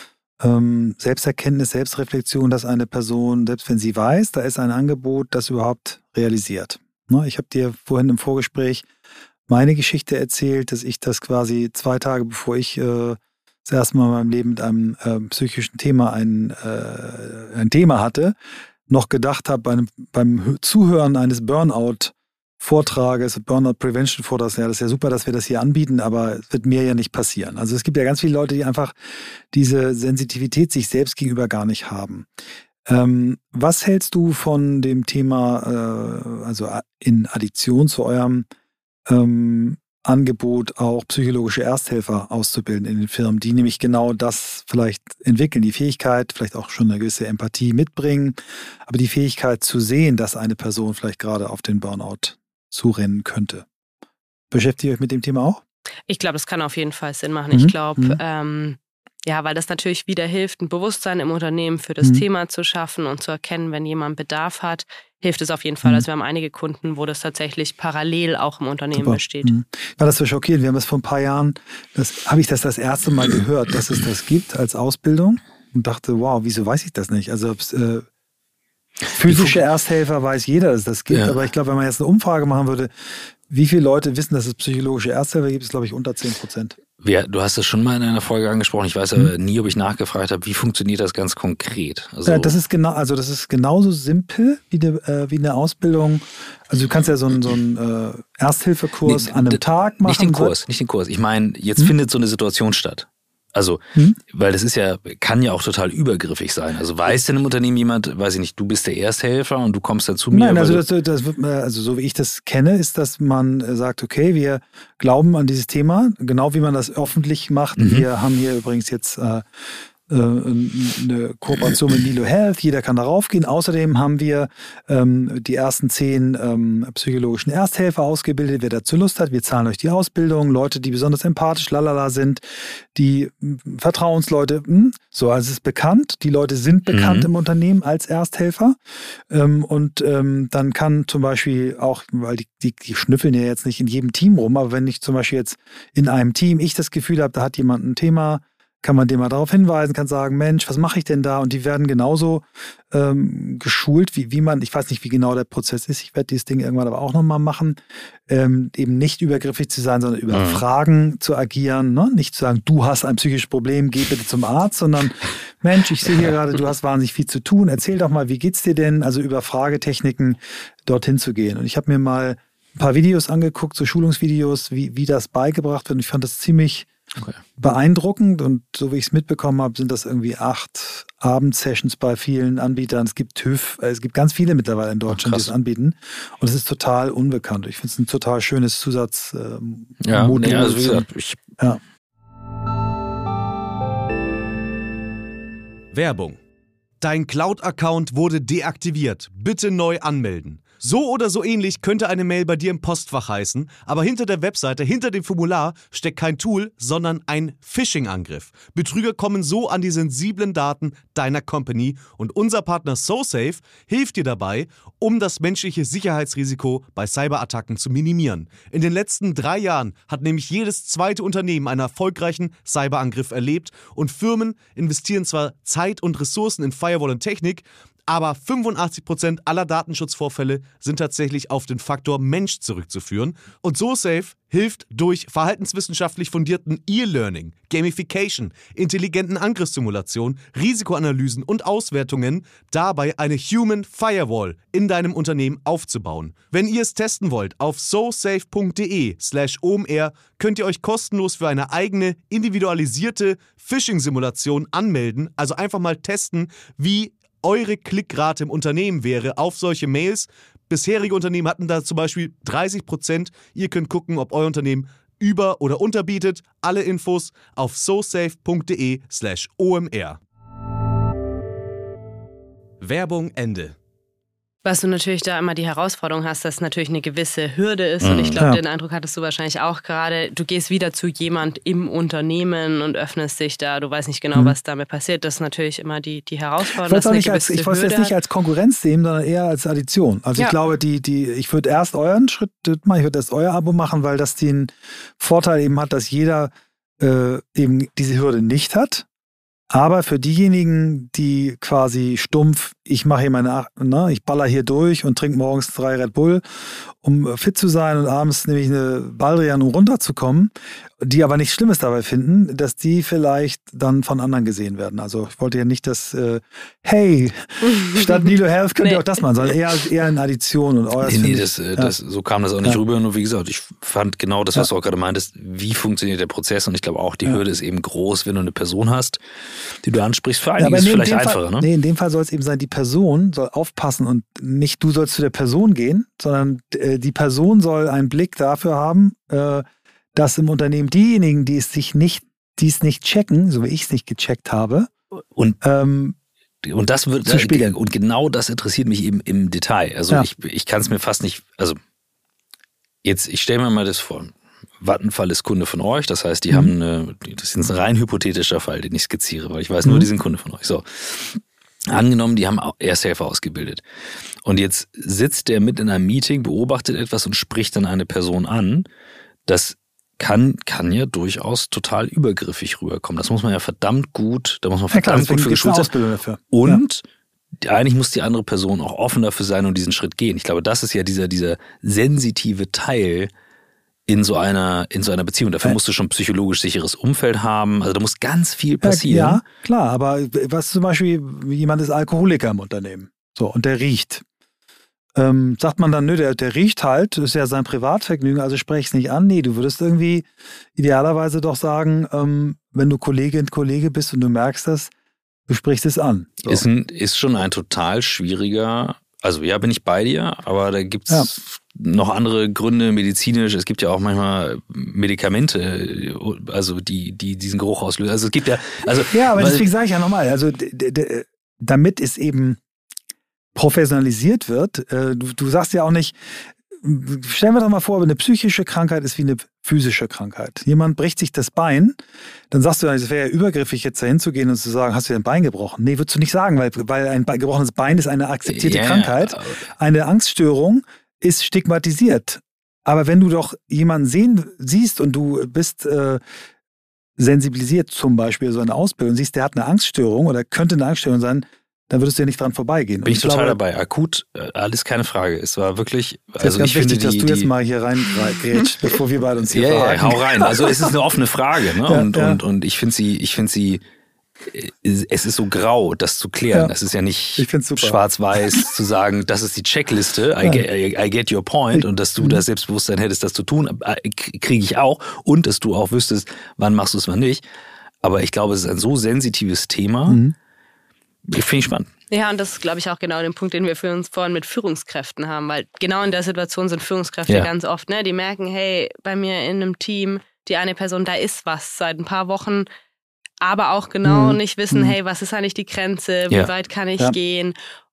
ähm, Selbsterkenntnis, Selbstreflexion, dass eine Person, selbst wenn sie weiß, da ist ein Angebot, das überhaupt realisiert. Ne? Ich habe dir vorhin im Vorgespräch meine Geschichte erzählt, dass ich das quasi zwei Tage bevor ich äh, das erste Mal in meinem Leben mit einem äh, psychischen Thema ein, äh, ein Thema hatte, noch gedacht habe beim, beim Zuhören eines Burnout-Vortrages, Burnout Prevention Vortrags, ja, das ist ja super, dass wir das hier anbieten, aber es wird mir ja nicht passieren. Also es gibt ja ganz viele Leute, die einfach diese Sensitivität sich selbst gegenüber gar nicht haben. Ähm, was hältst du von dem Thema, äh, also in Addition zu eurem ähm, Angebot, auch psychologische Ersthelfer auszubilden in den Firmen, die nämlich genau das vielleicht entwickeln, die Fähigkeit, vielleicht auch schon eine gewisse Empathie mitbringen, aber die Fähigkeit zu sehen, dass eine Person vielleicht gerade auf den Burnout zurennen könnte. Beschäftigt ihr euch mit dem Thema auch?
Ich glaube, das kann auf jeden Fall Sinn machen.
Mhm.
Ich glaube,
mhm.
ähm, ja, weil das natürlich wieder hilft, ein Bewusstsein im Unternehmen für das
mhm.
Thema zu schaffen und zu erkennen, wenn jemand Bedarf hat, hilft es auf jeden Fall.
Mhm.
Also wir haben einige Kunden, wo das tatsächlich parallel auch im Unternehmen
Super.
besteht.
Mhm. War das so schockierend? Wir haben das vor ein paar Jahren, das habe ich das das erste Mal gehört, dass es das gibt als Ausbildung und dachte, wow, wieso weiß ich das nicht? Also äh, physische Ersthelfer weiß jeder, dass es das gibt, ja. aber ich glaube, wenn man jetzt eine Umfrage machen würde, wie viele Leute wissen, dass es psychologische Ersthelfer gibt, ist, glaube ich, unter zehn Prozent.
Ja, du hast es schon mal in einer Folge angesprochen. Ich weiß aber hm. nie, ob ich nachgefragt habe, wie funktioniert das ganz konkret?
Also, ja, das ist genau, also das ist genauso simpel wie eine, äh, wie eine Ausbildung. Also du kannst ja so einen, so einen äh, Ersthilfekurs nee, an einem Tag machen.
Nicht den Kurs, nicht den Kurs. Ich meine, jetzt hm? findet so eine Situation statt. Also, hm? weil das ist ja, kann ja auch total übergriffig sein. Also weiß denn im Unternehmen jemand, weiß ich nicht, du bist der Ersthelfer und du kommst dann zu mir?
Nein, also, das, das wird, also so wie ich das kenne, ist, dass man sagt, okay, wir glauben an dieses Thema, genau wie man das öffentlich macht. Mhm. Wir haben hier übrigens jetzt äh, eine Kooperation mit Nilo Health, jeder kann darauf gehen. Außerdem haben wir ähm, die ersten zehn ähm, psychologischen Ersthelfer ausgebildet, wer dazu Lust hat. Wir zahlen euch die Ausbildung, Leute, die besonders empathisch, lalala sind, die mh, Vertrauensleute, mh, so, also es ist bekannt, die Leute sind bekannt mhm. im Unternehmen als Ersthelfer ähm, und ähm, dann kann zum Beispiel auch, weil die, die, die schnüffeln ja jetzt nicht in jedem Team rum, aber wenn ich zum Beispiel jetzt in einem Team, ich das Gefühl habe, da hat jemand ein Thema, kann man dem mal darauf hinweisen, kann sagen, Mensch, was mache ich denn da? Und die werden genauso ähm, geschult, wie, wie man, ich weiß nicht, wie genau der Prozess ist, ich werde dieses Ding irgendwann aber auch nochmal machen, ähm, eben nicht übergriffig zu sein, sondern über mhm. Fragen zu agieren, ne? Nicht zu sagen, du hast ein psychisches Problem, geh bitte zum Arzt, sondern Mensch, ich sehe hier gerade, du hast wahnsinnig viel zu tun, erzähl doch mal, wie geht's dir denn? Also über Fragetechniken dorthin zu gehen. Und ich habe mir mal ein paar Videos angeguckt, so Schulungsvideos, wie, wie das beigebracht wird und ich fand das ziemlich Okay. beeindruckend und so wie ich es mitbekommen habe, sind das irgendwie acht Abendsessions bei vielen Anbietern. Es gibt TÜV, es gibt ganz viele mittlerweile in Deutschland, die es anbieten und es ist total unbekannt. Ich finde es ein total schönes Zusatzmodul. Äh,
ja, nee, also wie gesagt, ich
ja.
Werbung. Dein Cloud-Account wurde deaktiviert. Bitte neu anmelden. So oder so ähnlich könnte eine Mail bei dir im Postfach heißen, aber hinter der Webseite, hinter dem Formular steckt kein Tool, sondern ein Phishing-Angriff. Betrüger kommen so an die sensiblen Daten deiner Company und unser Partner SoSafe hilft dir dabei, um das menschliche Sicherheitsrisiko bei Cyberattacken zu minimieren. In den letzten drei Jahren hat nämlich jedes zweite Unternehmen einen erfolgreichen Cyberangriff erlebt und Firmen investieren zwar Zeit und Ressourcen in Firewall und Technik, aber fünfundachtzig Prozent aller Datenschutzvorfälle sind tatsächlich auf den Faktor Mensch zurückzuführen. Und SoSafe hilft durch verhaltenswissenschaftlich fundierten E-Learning, Gamification, intelligenten Angriffssimulationen, Risikoanalysen und Auswertungen dabei eine Human Firewall in deinem Unternehmen aufzubauen. Wenn ihr es testen wollt, auf sosafe.de slash omr könnt ihr euch kostenlos für eine eigene individualisierte Phishing-Simulation anmelden. Also einfach mal testen, wie eure Klickrate im Unternehmen wäre auf solche Mails. Bisherige Unternehmen hatten da zum Beispiel dreißig Prozent. Ihr könnt gucken, ob euer Unternehmen über- oder unterbietet. Alle Infos auf sosafe.de slash omr. Werbung Ende.
Was du natürlich da immer die Herausforderung hast, dass natürlich eine gewisse Hürde ist. Mhm. Und ich glaube, ja. den Eindruck hattest du wahrscheinlich auch gerade. Du gehst wieder zu jemand im Unternehmen und öffnest dich da. Du weißt nicht genau, mhm. was damit passiert. Das ist natürlich immer die, die Herausforderung.
Ich wollte es jetzt nicht als Konkurrenz sehen, sondern eher als Addition. Also ja. ich glaube, die, die, ich würde erst euren Schritt machen, ich würde erst euer Abo machen, weil das den Vorteil eben hat, dass jeder äh, eben diese Hürde nicht hat. Aber für diejenigen, die quasi stumpf, ich mache hier meine, ne, ich baller hier durch und trinke morgens drei Red Bull, um fit zu sein und abends nehme ich eine Baldrian, um runterzukommen, die aber nichts Schlimmes dabei finden, dass die vielleicht dann von anderen gesehen werden. Also ich wollte ja nicht, dass, äh, hey, statt Nilo Health könnt nee. ihr auch das machen, sondern eher, eher in Addition. Und
nee, nee, das, ich, das, ja. so kam das auch nicht ja. rüber. Nur wie gesagt, ich fand genau das, was ja. du auch gerade meintest, wie funktioniert der Prozess? Und ich glaube auch, die ja. Hürde ist eben groß, wenn du eine Person hast, die du ansprichst. Für einige ja, ist es vielleicht einfacher.
Fall,
ne?
Nee, in dem Fall soll es eben sein, die Person soll aufpassen und nicht du sollst zu der Person gehen, sondern äh, die Person soll einen Blick dafür haben, äh, dass im Unternehmen diejenigen, die es sich nicht, die es nicht checken, so wie ich es nicht gecheckt habe,
und
ähm,
und das wird
zu spiegeln.
Und genau das interessiert mich eben im Detail. Also ja. ich, ich kann es mir fast nicht, also jetzt, ich stelle mir mal das vor. Vattenfall ist Kunde von euch, das heißt, die mhm. haben eine, das ist ein rein hypothetischer Fall, den ich skizziere, weil ich weiß mhm. nur, die sind Kunde von euch. So. Angenommen, die haben Ersthelfer ausgebildet. Und jetzt sitzt der mit in einem Meeting, beobachtet etwas und spricht dann eine Person an. Das kann, kann ja durchaus total übergriffig rüberkommen. Das muss man ja verdammt gut, da muss man verdammt ja, klar, gut für geschult sein. Und ja. eigentlich muss die andere Person auch offen dafür sein und diesen Schritt gehen. Ich glaube, das ist ja dieser, dieser sensitive Teil in so einer, in so einer Beziehung. Dafür musst du schon psychologisch sicheres Umfeld haben. Also da muss ganz viel passieren.
Ja, klar, aber was zum Beispiel, jemand ist Alkoholiker im Unternehmen. So, und der riecht. Ähm, sagt man dann, nö, der, der riecht halt, ist ja sein Privatvergnügen, also sprech es nicht an. Nee, du würdest irgendwie idealerweise doch sagen, ähm, wenn du Kollegin, Kollege bist und du merkst das, du sprichst es an. So.
Ist, ein, ist schon ein total schwieriger, also ja, bin ich bei dir, aber da gibt's ja. noch andere Gründe, medizinisch. Es gibt ja auch manchmal Medikamente, also die, die diesen Geruch auslösen. Also es gibt ja, also
ja, aber deswegen sage ich ja nochmal, also d- d- damit es eben professionalisiert wird. Du, du sagst ja auch nicht, stellen wir doch mal vor, eine psychische Krankheit ist wie eine physische Krankheit. Jemand bricht sich das Bein, dann sagst du, es wäre ja übergriffig, jetzt da hinzugehen und zu sagen, hast du dir ein Bein gebrochen? Nee, würdest du nicht sagen, weil, weil ein gebrochenes Bein ist eine akzeptierte yeah. Krankheit. Eine Angststörung ist stigmatisiert. Aber wenn du doch jemanden sehen, siehst und du bist äh, sensibilisiert, zum Beispiel so eine Ausbildung, siehst, der hat eine Angststörung oder könnte eine Angststörung sein, dann würdest du ja nicht dran vorbeigehen.
Bin ich, ich total glaube, dabei. Akut, alles keine Frage. Es war wirklich, also
ist ganz
ich
wichtig,
finde die,
dass du jetzt mal hier rein grätsch, bevor wir beide uns hier
ja,
verhaken.
Ja, hau rein. Also es ist eine offene Frage, ne?
Ja,
und,
ja.
und, und ich finde sie, ich finde sie, es ist so grau, das zu klären.
Ja.
Das ist ja nicht schwarz-weiß zu sagen, das ist die Checkliste, I get, I, I get your point, und dass du mhm. das Selbstbewusstsein hättest, das zu tun, kriege ich auch, und dass du auch wüsstest, wann machst du es, wann nicht. Aber ich glaube, es ist ein so sensitives Thema, mhm. finde ich spannend.
Ja, und das ist, glaube ich, auch genau den Punkt, den wir für uns vorhin mit Führungskräften haben, weil genau in der Situation sind Führungskräfte ja. ganz oft, ne? Die merken, hey, bei mir in einem Team, die eine Person, da ist was seit ein paar Wochen, aber auch genau mhm. nicht wissen, mhm. hey, was ist eigentlich die Grenze, wie ja. weit kann ich ja. gehen?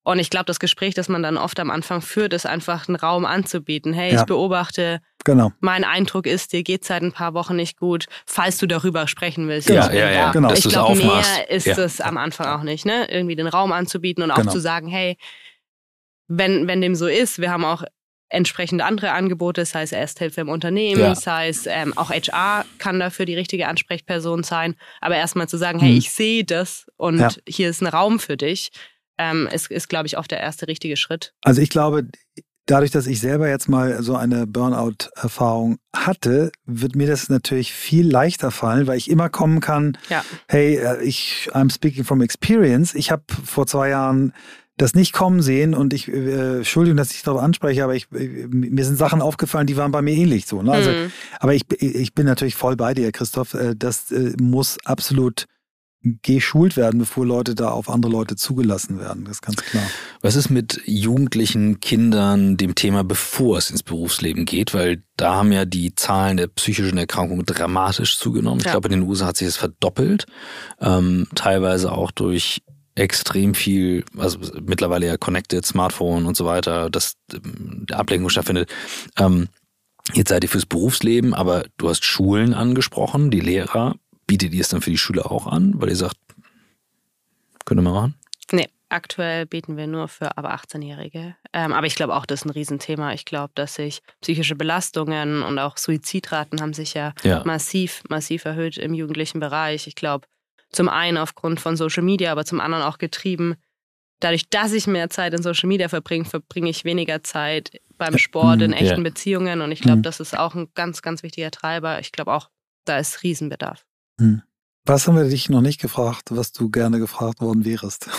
Und ich glaube, das Gespräch, das man dann oft am Anfang führt, ist einfach einen Raum anzubieten. Hey,
ja.
ich beobachte,
genau.
mein Eindruck ist, dir geht seit ein paar Wochen nicht gut, falls du darüber sprechen willst.
Ja, ja, ja.
Genau.
Ich glaube, mehr ist
ja.
es am Anfang auch nicht, ne? Irgendwie den Raum anzubieten und auch
genau.
zu sagen, hey, wenn, wenn dem so ist, wir haben auch entsprechende andere Angebote, sei es Ersthilfe im Unternehmen,
ja.
sei es ähm, auch H R kann dafür die richtige Ansprechperson sein. Aber erstmal zu sagen, hey,
mhm.
ich sehe das und
ja.
hier ist ein Raum für dich, ähm, ist, ist glaube ich, auch der erste richtige Schritt.
Also ich glaube, dadurch, dass ich selber jetzt mal so eine Burnout-Erfahrung hatte, wird mir das natürlich viel leichter fallen, weil ich immer kommen kann,
ja.
hey, ich I'm speaking from experience. Ich habe vor zwei Jahren das nicht kommen sehen und ich, äh, Entschuldigung, dass ich darauf anspreche, aber ich, äh, mir sind Sachen aufgefallen, die waren bei mir ähnlich so. Ne? Also,
mhm.
Aber ich, ich bin natürlich voll bei dir, Christoph. Äh, das äh, muss absolut geschult werden, bevor Leute da auf andere Leute zugelassen werden. Das ist ganz klar.
Was ist mit jugendlichen Kindern dem Thema, bevor es ins Berufsleben geht? Weil da haben ja die Zahlen der psychischen Erkrankungen dramatisch zugenommen. Ich
ja.
glaube, in den U S A hat sich das verdoppelt. Ähm, teilweise auch durch extrem viel, also mittlerweile ja Connected, Smartphone und so weiter, dass der Ablenkung stattfindet. Ähm, jetzt seid ihr fürs Berufsleben, aber du hast Schulen angesprochen, die Lehrer. Bietet ihr es dann für die Schüler auch an, weil ihr sagt, könnt ihr mal machen?
Nee, aktuell bieten wir nur für aber achtzehnjährige. Ähm, aber ich glaube auch, das ist ein Riesenthema. Ich glaube, dass sich psychische Belastungen und auch Suizidraten haben sich ja,
ja.
massiv, massiv erhöht im jugendlichen Bereich. Ich glaube, zum einen aufgrund von Social Media, aber zum anderen auch getrieben. Dadurch, dass ich mehr Zeit in Social Media verbringe, verbringe ich weniger Zeit beim Sport, in echten
ja.
Beziehungen. Und ich glaube, das ist auch ein ganz, ganz wichtiger Treiber. Ich glaube auch, da ist Riesenbedarf.
Hm. Was haben wir dich noch nicht gefragt, was du gerne gefragt worden wärst?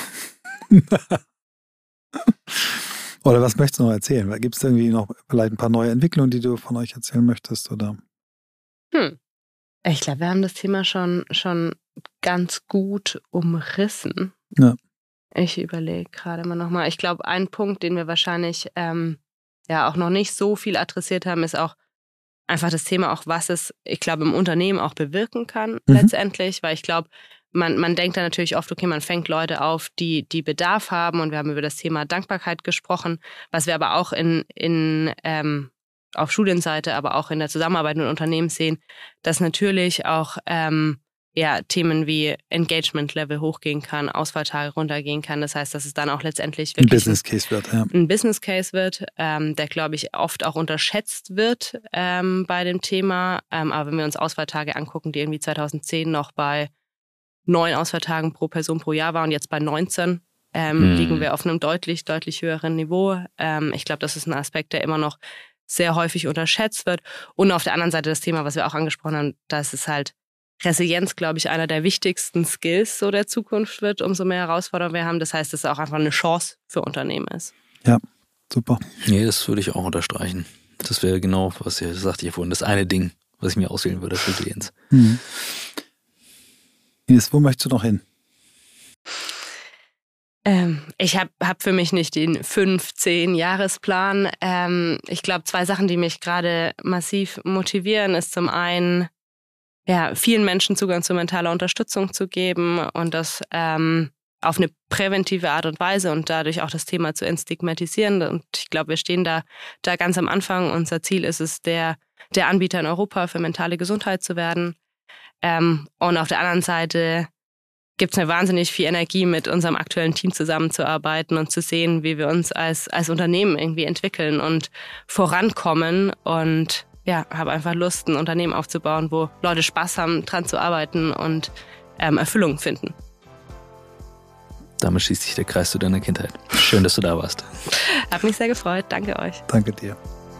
Oder was möchtest du noch erzählen? Gibt es irgendwie noch vielleicht ein paar neue Entwicklungen, die du von euch erzählen möchtest? Oder?
Hm. Ich glaube, wir haben das Thema schon, schon ganz gut umrissen.
Ja.
Ich überlege gerade mal nochmal. Ich glaube, ein Punkt, den wir wahrscheinlich ähm, ja auch noch nicht so viel adressiert haben, ist auch einfach das Thema, auch was es, ich glaube, im Unternehmen auch bewirken kann mhm. letztendlich, weil ich glaube, man, man denkt da natürlich oft, okay, man fängt Leute auf, die, die Bedarf haben, und wir haben über das Thema Dankbarkeit gesprochen, was wir aber auch in, in ähm, auf Studienseite, aber auch in der Zusammenarbeit mit Unternehmen sehen, dass natürlich auch ähm, ja, Themen wie Engagement-Level hochgehen kann, Ausfalltage runtergehen kann. Das heißt, dass es dann auch letztendlich wirklich
ein Business Case wird, ja.
Ein Business Case wird, ähm, der, glaube ich, oft auch unterschätzt wird ähm, bei dem Thema. Ähm, aber wenn wir uns Ausfalltage angucken, die irgendwie zweitausendzehn noch bei neun Ausfalltagen pro Person pro Jahr waren und jetzt bei neunzehn, ähm, hm. liegen wir auf einem deutlich, deutlich höheren Niveau. Ähm, ich glaube, das ist ein Aspekt, der immer noch sehr häufig unterschätzt wird. Und auf der anderen Seite das Thema, was wir auch angesprochen haben, dass es halt Resilienz, glaube ich, einer der wichtigsten Skills so der Zukunft wird, umso mehr Herausforderungen wir haben. Das heißt, dass es auch einfach eine Chance für Unternehmen ist.
Ja, super.
Nee, das würde ich auch unterstreichen. Das wäre genau, was ihr sagte ich vorhin, das eine Ding, was ich mir auswählen würde, Resilienz.
Mhm. Ines, wo möchtest du noch hin?
Ähm, ich habe hab für mich nicht den fünf-, zehn-Jahresplan. Ähm, ich glaube, zwei Sachen, die mich gerade massiv motivieren, ist zum einen, ja, vielen Menschen Zugang zu mentaler Unterstützung zu geben und das ähm, auf eine präventive Art und Weise und dadurch auch das Thema zu entstigmatisieren. Und ich glaube, wir stehen da, da ganz am Anfang. Unser Ziel ist es, der, der Anbieter in Europa für mentale Gesundheit zu werden. Ähm, und auf der anderen Seite gibt es mir wahnsinnig viel Energie, mit unserem aktuellen Team zusammenzuarbeiten und zu sehen, wie wir uns als, als Unternehmen irgendwie entwickeln und vorankommen. Und ja, habe einfach Lust, ein Unternehmen aufzubauen, wo Leute Spaß haben, dran zu arbeiten und ähm, Erfüllung finden.
Damit schließt sich der Kreis zu deiner Kindheit. Schön, dass du da warst.
Hat mich sehr gefreut. Danke euch.
Danke dir.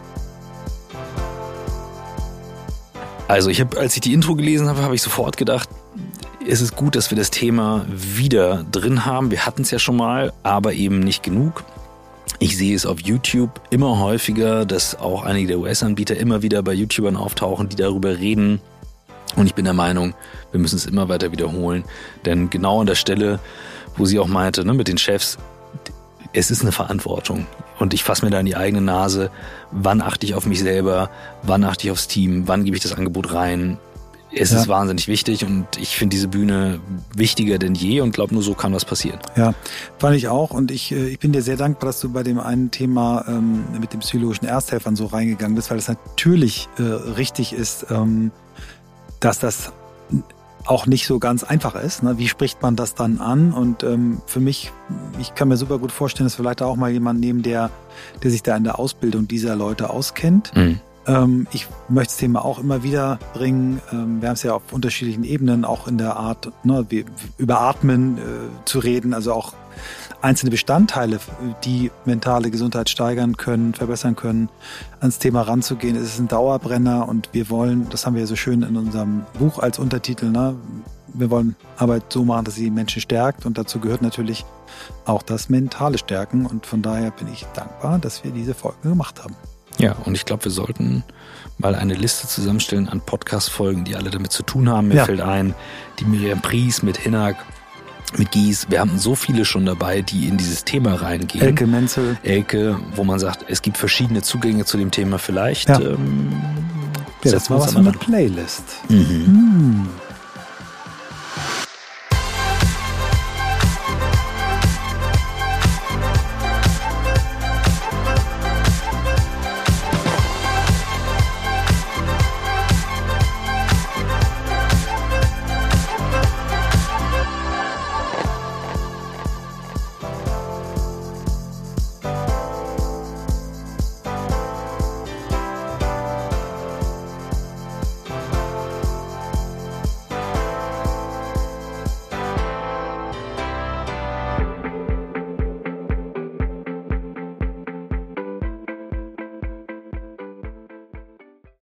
Also ich habe, als ich die Intro gelesen habe, habe ich sofort gedacht, es ist gut, dass wir das Thema wieder drin haben. Wir hatten es ja schon mal, aber eben nicht genug. Ich sehe es auf YouTube immer häufiger, dass auch einige der U S-Anbieter immer wieder bei YouTubern auftauchen, die darüber reden. Und ich bin der Meinung, wir müssen es immer weiter wiederholen. Denn genau an der Stelle, wo sie auch meinte, ne, mit den Chefs, es ist eine Verantwortung. Und ich fasse mir da in die eigene Nase, wann achte ich auf mich selber, wann achte ich aufs Team, wann gebe ich das Angebot rein. es ja. ist wahnsinnig wichtig und ich finde diese Bühne wichtiger denn je und glaube, nur so kann was passieren.
Ja, fand ich auch und ich, ich bin dir sehr dankbar, dass du bei dem einen Thema ähm, mit den psychologischen Ersthelfern so reingegangen bist, weil es natürlich äh, richtig ist, ähm, dass das auch nicht so ganz einfach ist. Ne? Wie spricht man das dann an? Und ähm, für mich, ich kann mir super gut vorstellen, dass wir vielleicht auch mal jemanden nehmen, der, der sich da in der Ausbildung dieser Leute auskennt. Mhm. Ähm, ich möchte das Thema auch immer wieder bringen. Ähm, wir haben es ja auf unterschiedlichen Ebenen, auch in der Art, ne, wie, über Atmen äh, zu reden, also auch einzelne Bestandteile, die mentale Gesundheit steigern können, verbessern können, ans Thema ranzugehen. Es ist ein Dauerbrenner und wir wollen, das haben wir ja so schön in unserem Buch als Untertitel, ne? Wir wollen Arbeit so machen, dass sie Menschen stärkt und dazu gehört natürlich auch das mentale Stärken und von daher bin ich dankbar, dass wir diese Folge gemacht haben.
Ja, und ich glaube, wir sollten mal eine Liste zusammenstellen an Podcast-Folgen, die alle damit zu tun haben. Mir ja. fällt ein, die Miriam Pries mit Hinak, mit Gies. Wir haben so viele schon dabei, die in dieses Thema reingehen.
Elke Menzel.
Elke, wo man sagt, es gibt verschiedene Zugänge zu dem Thema. Vielleicht
ja.
ähm,
ja, das war was von der Playlist. Mhm. Hm.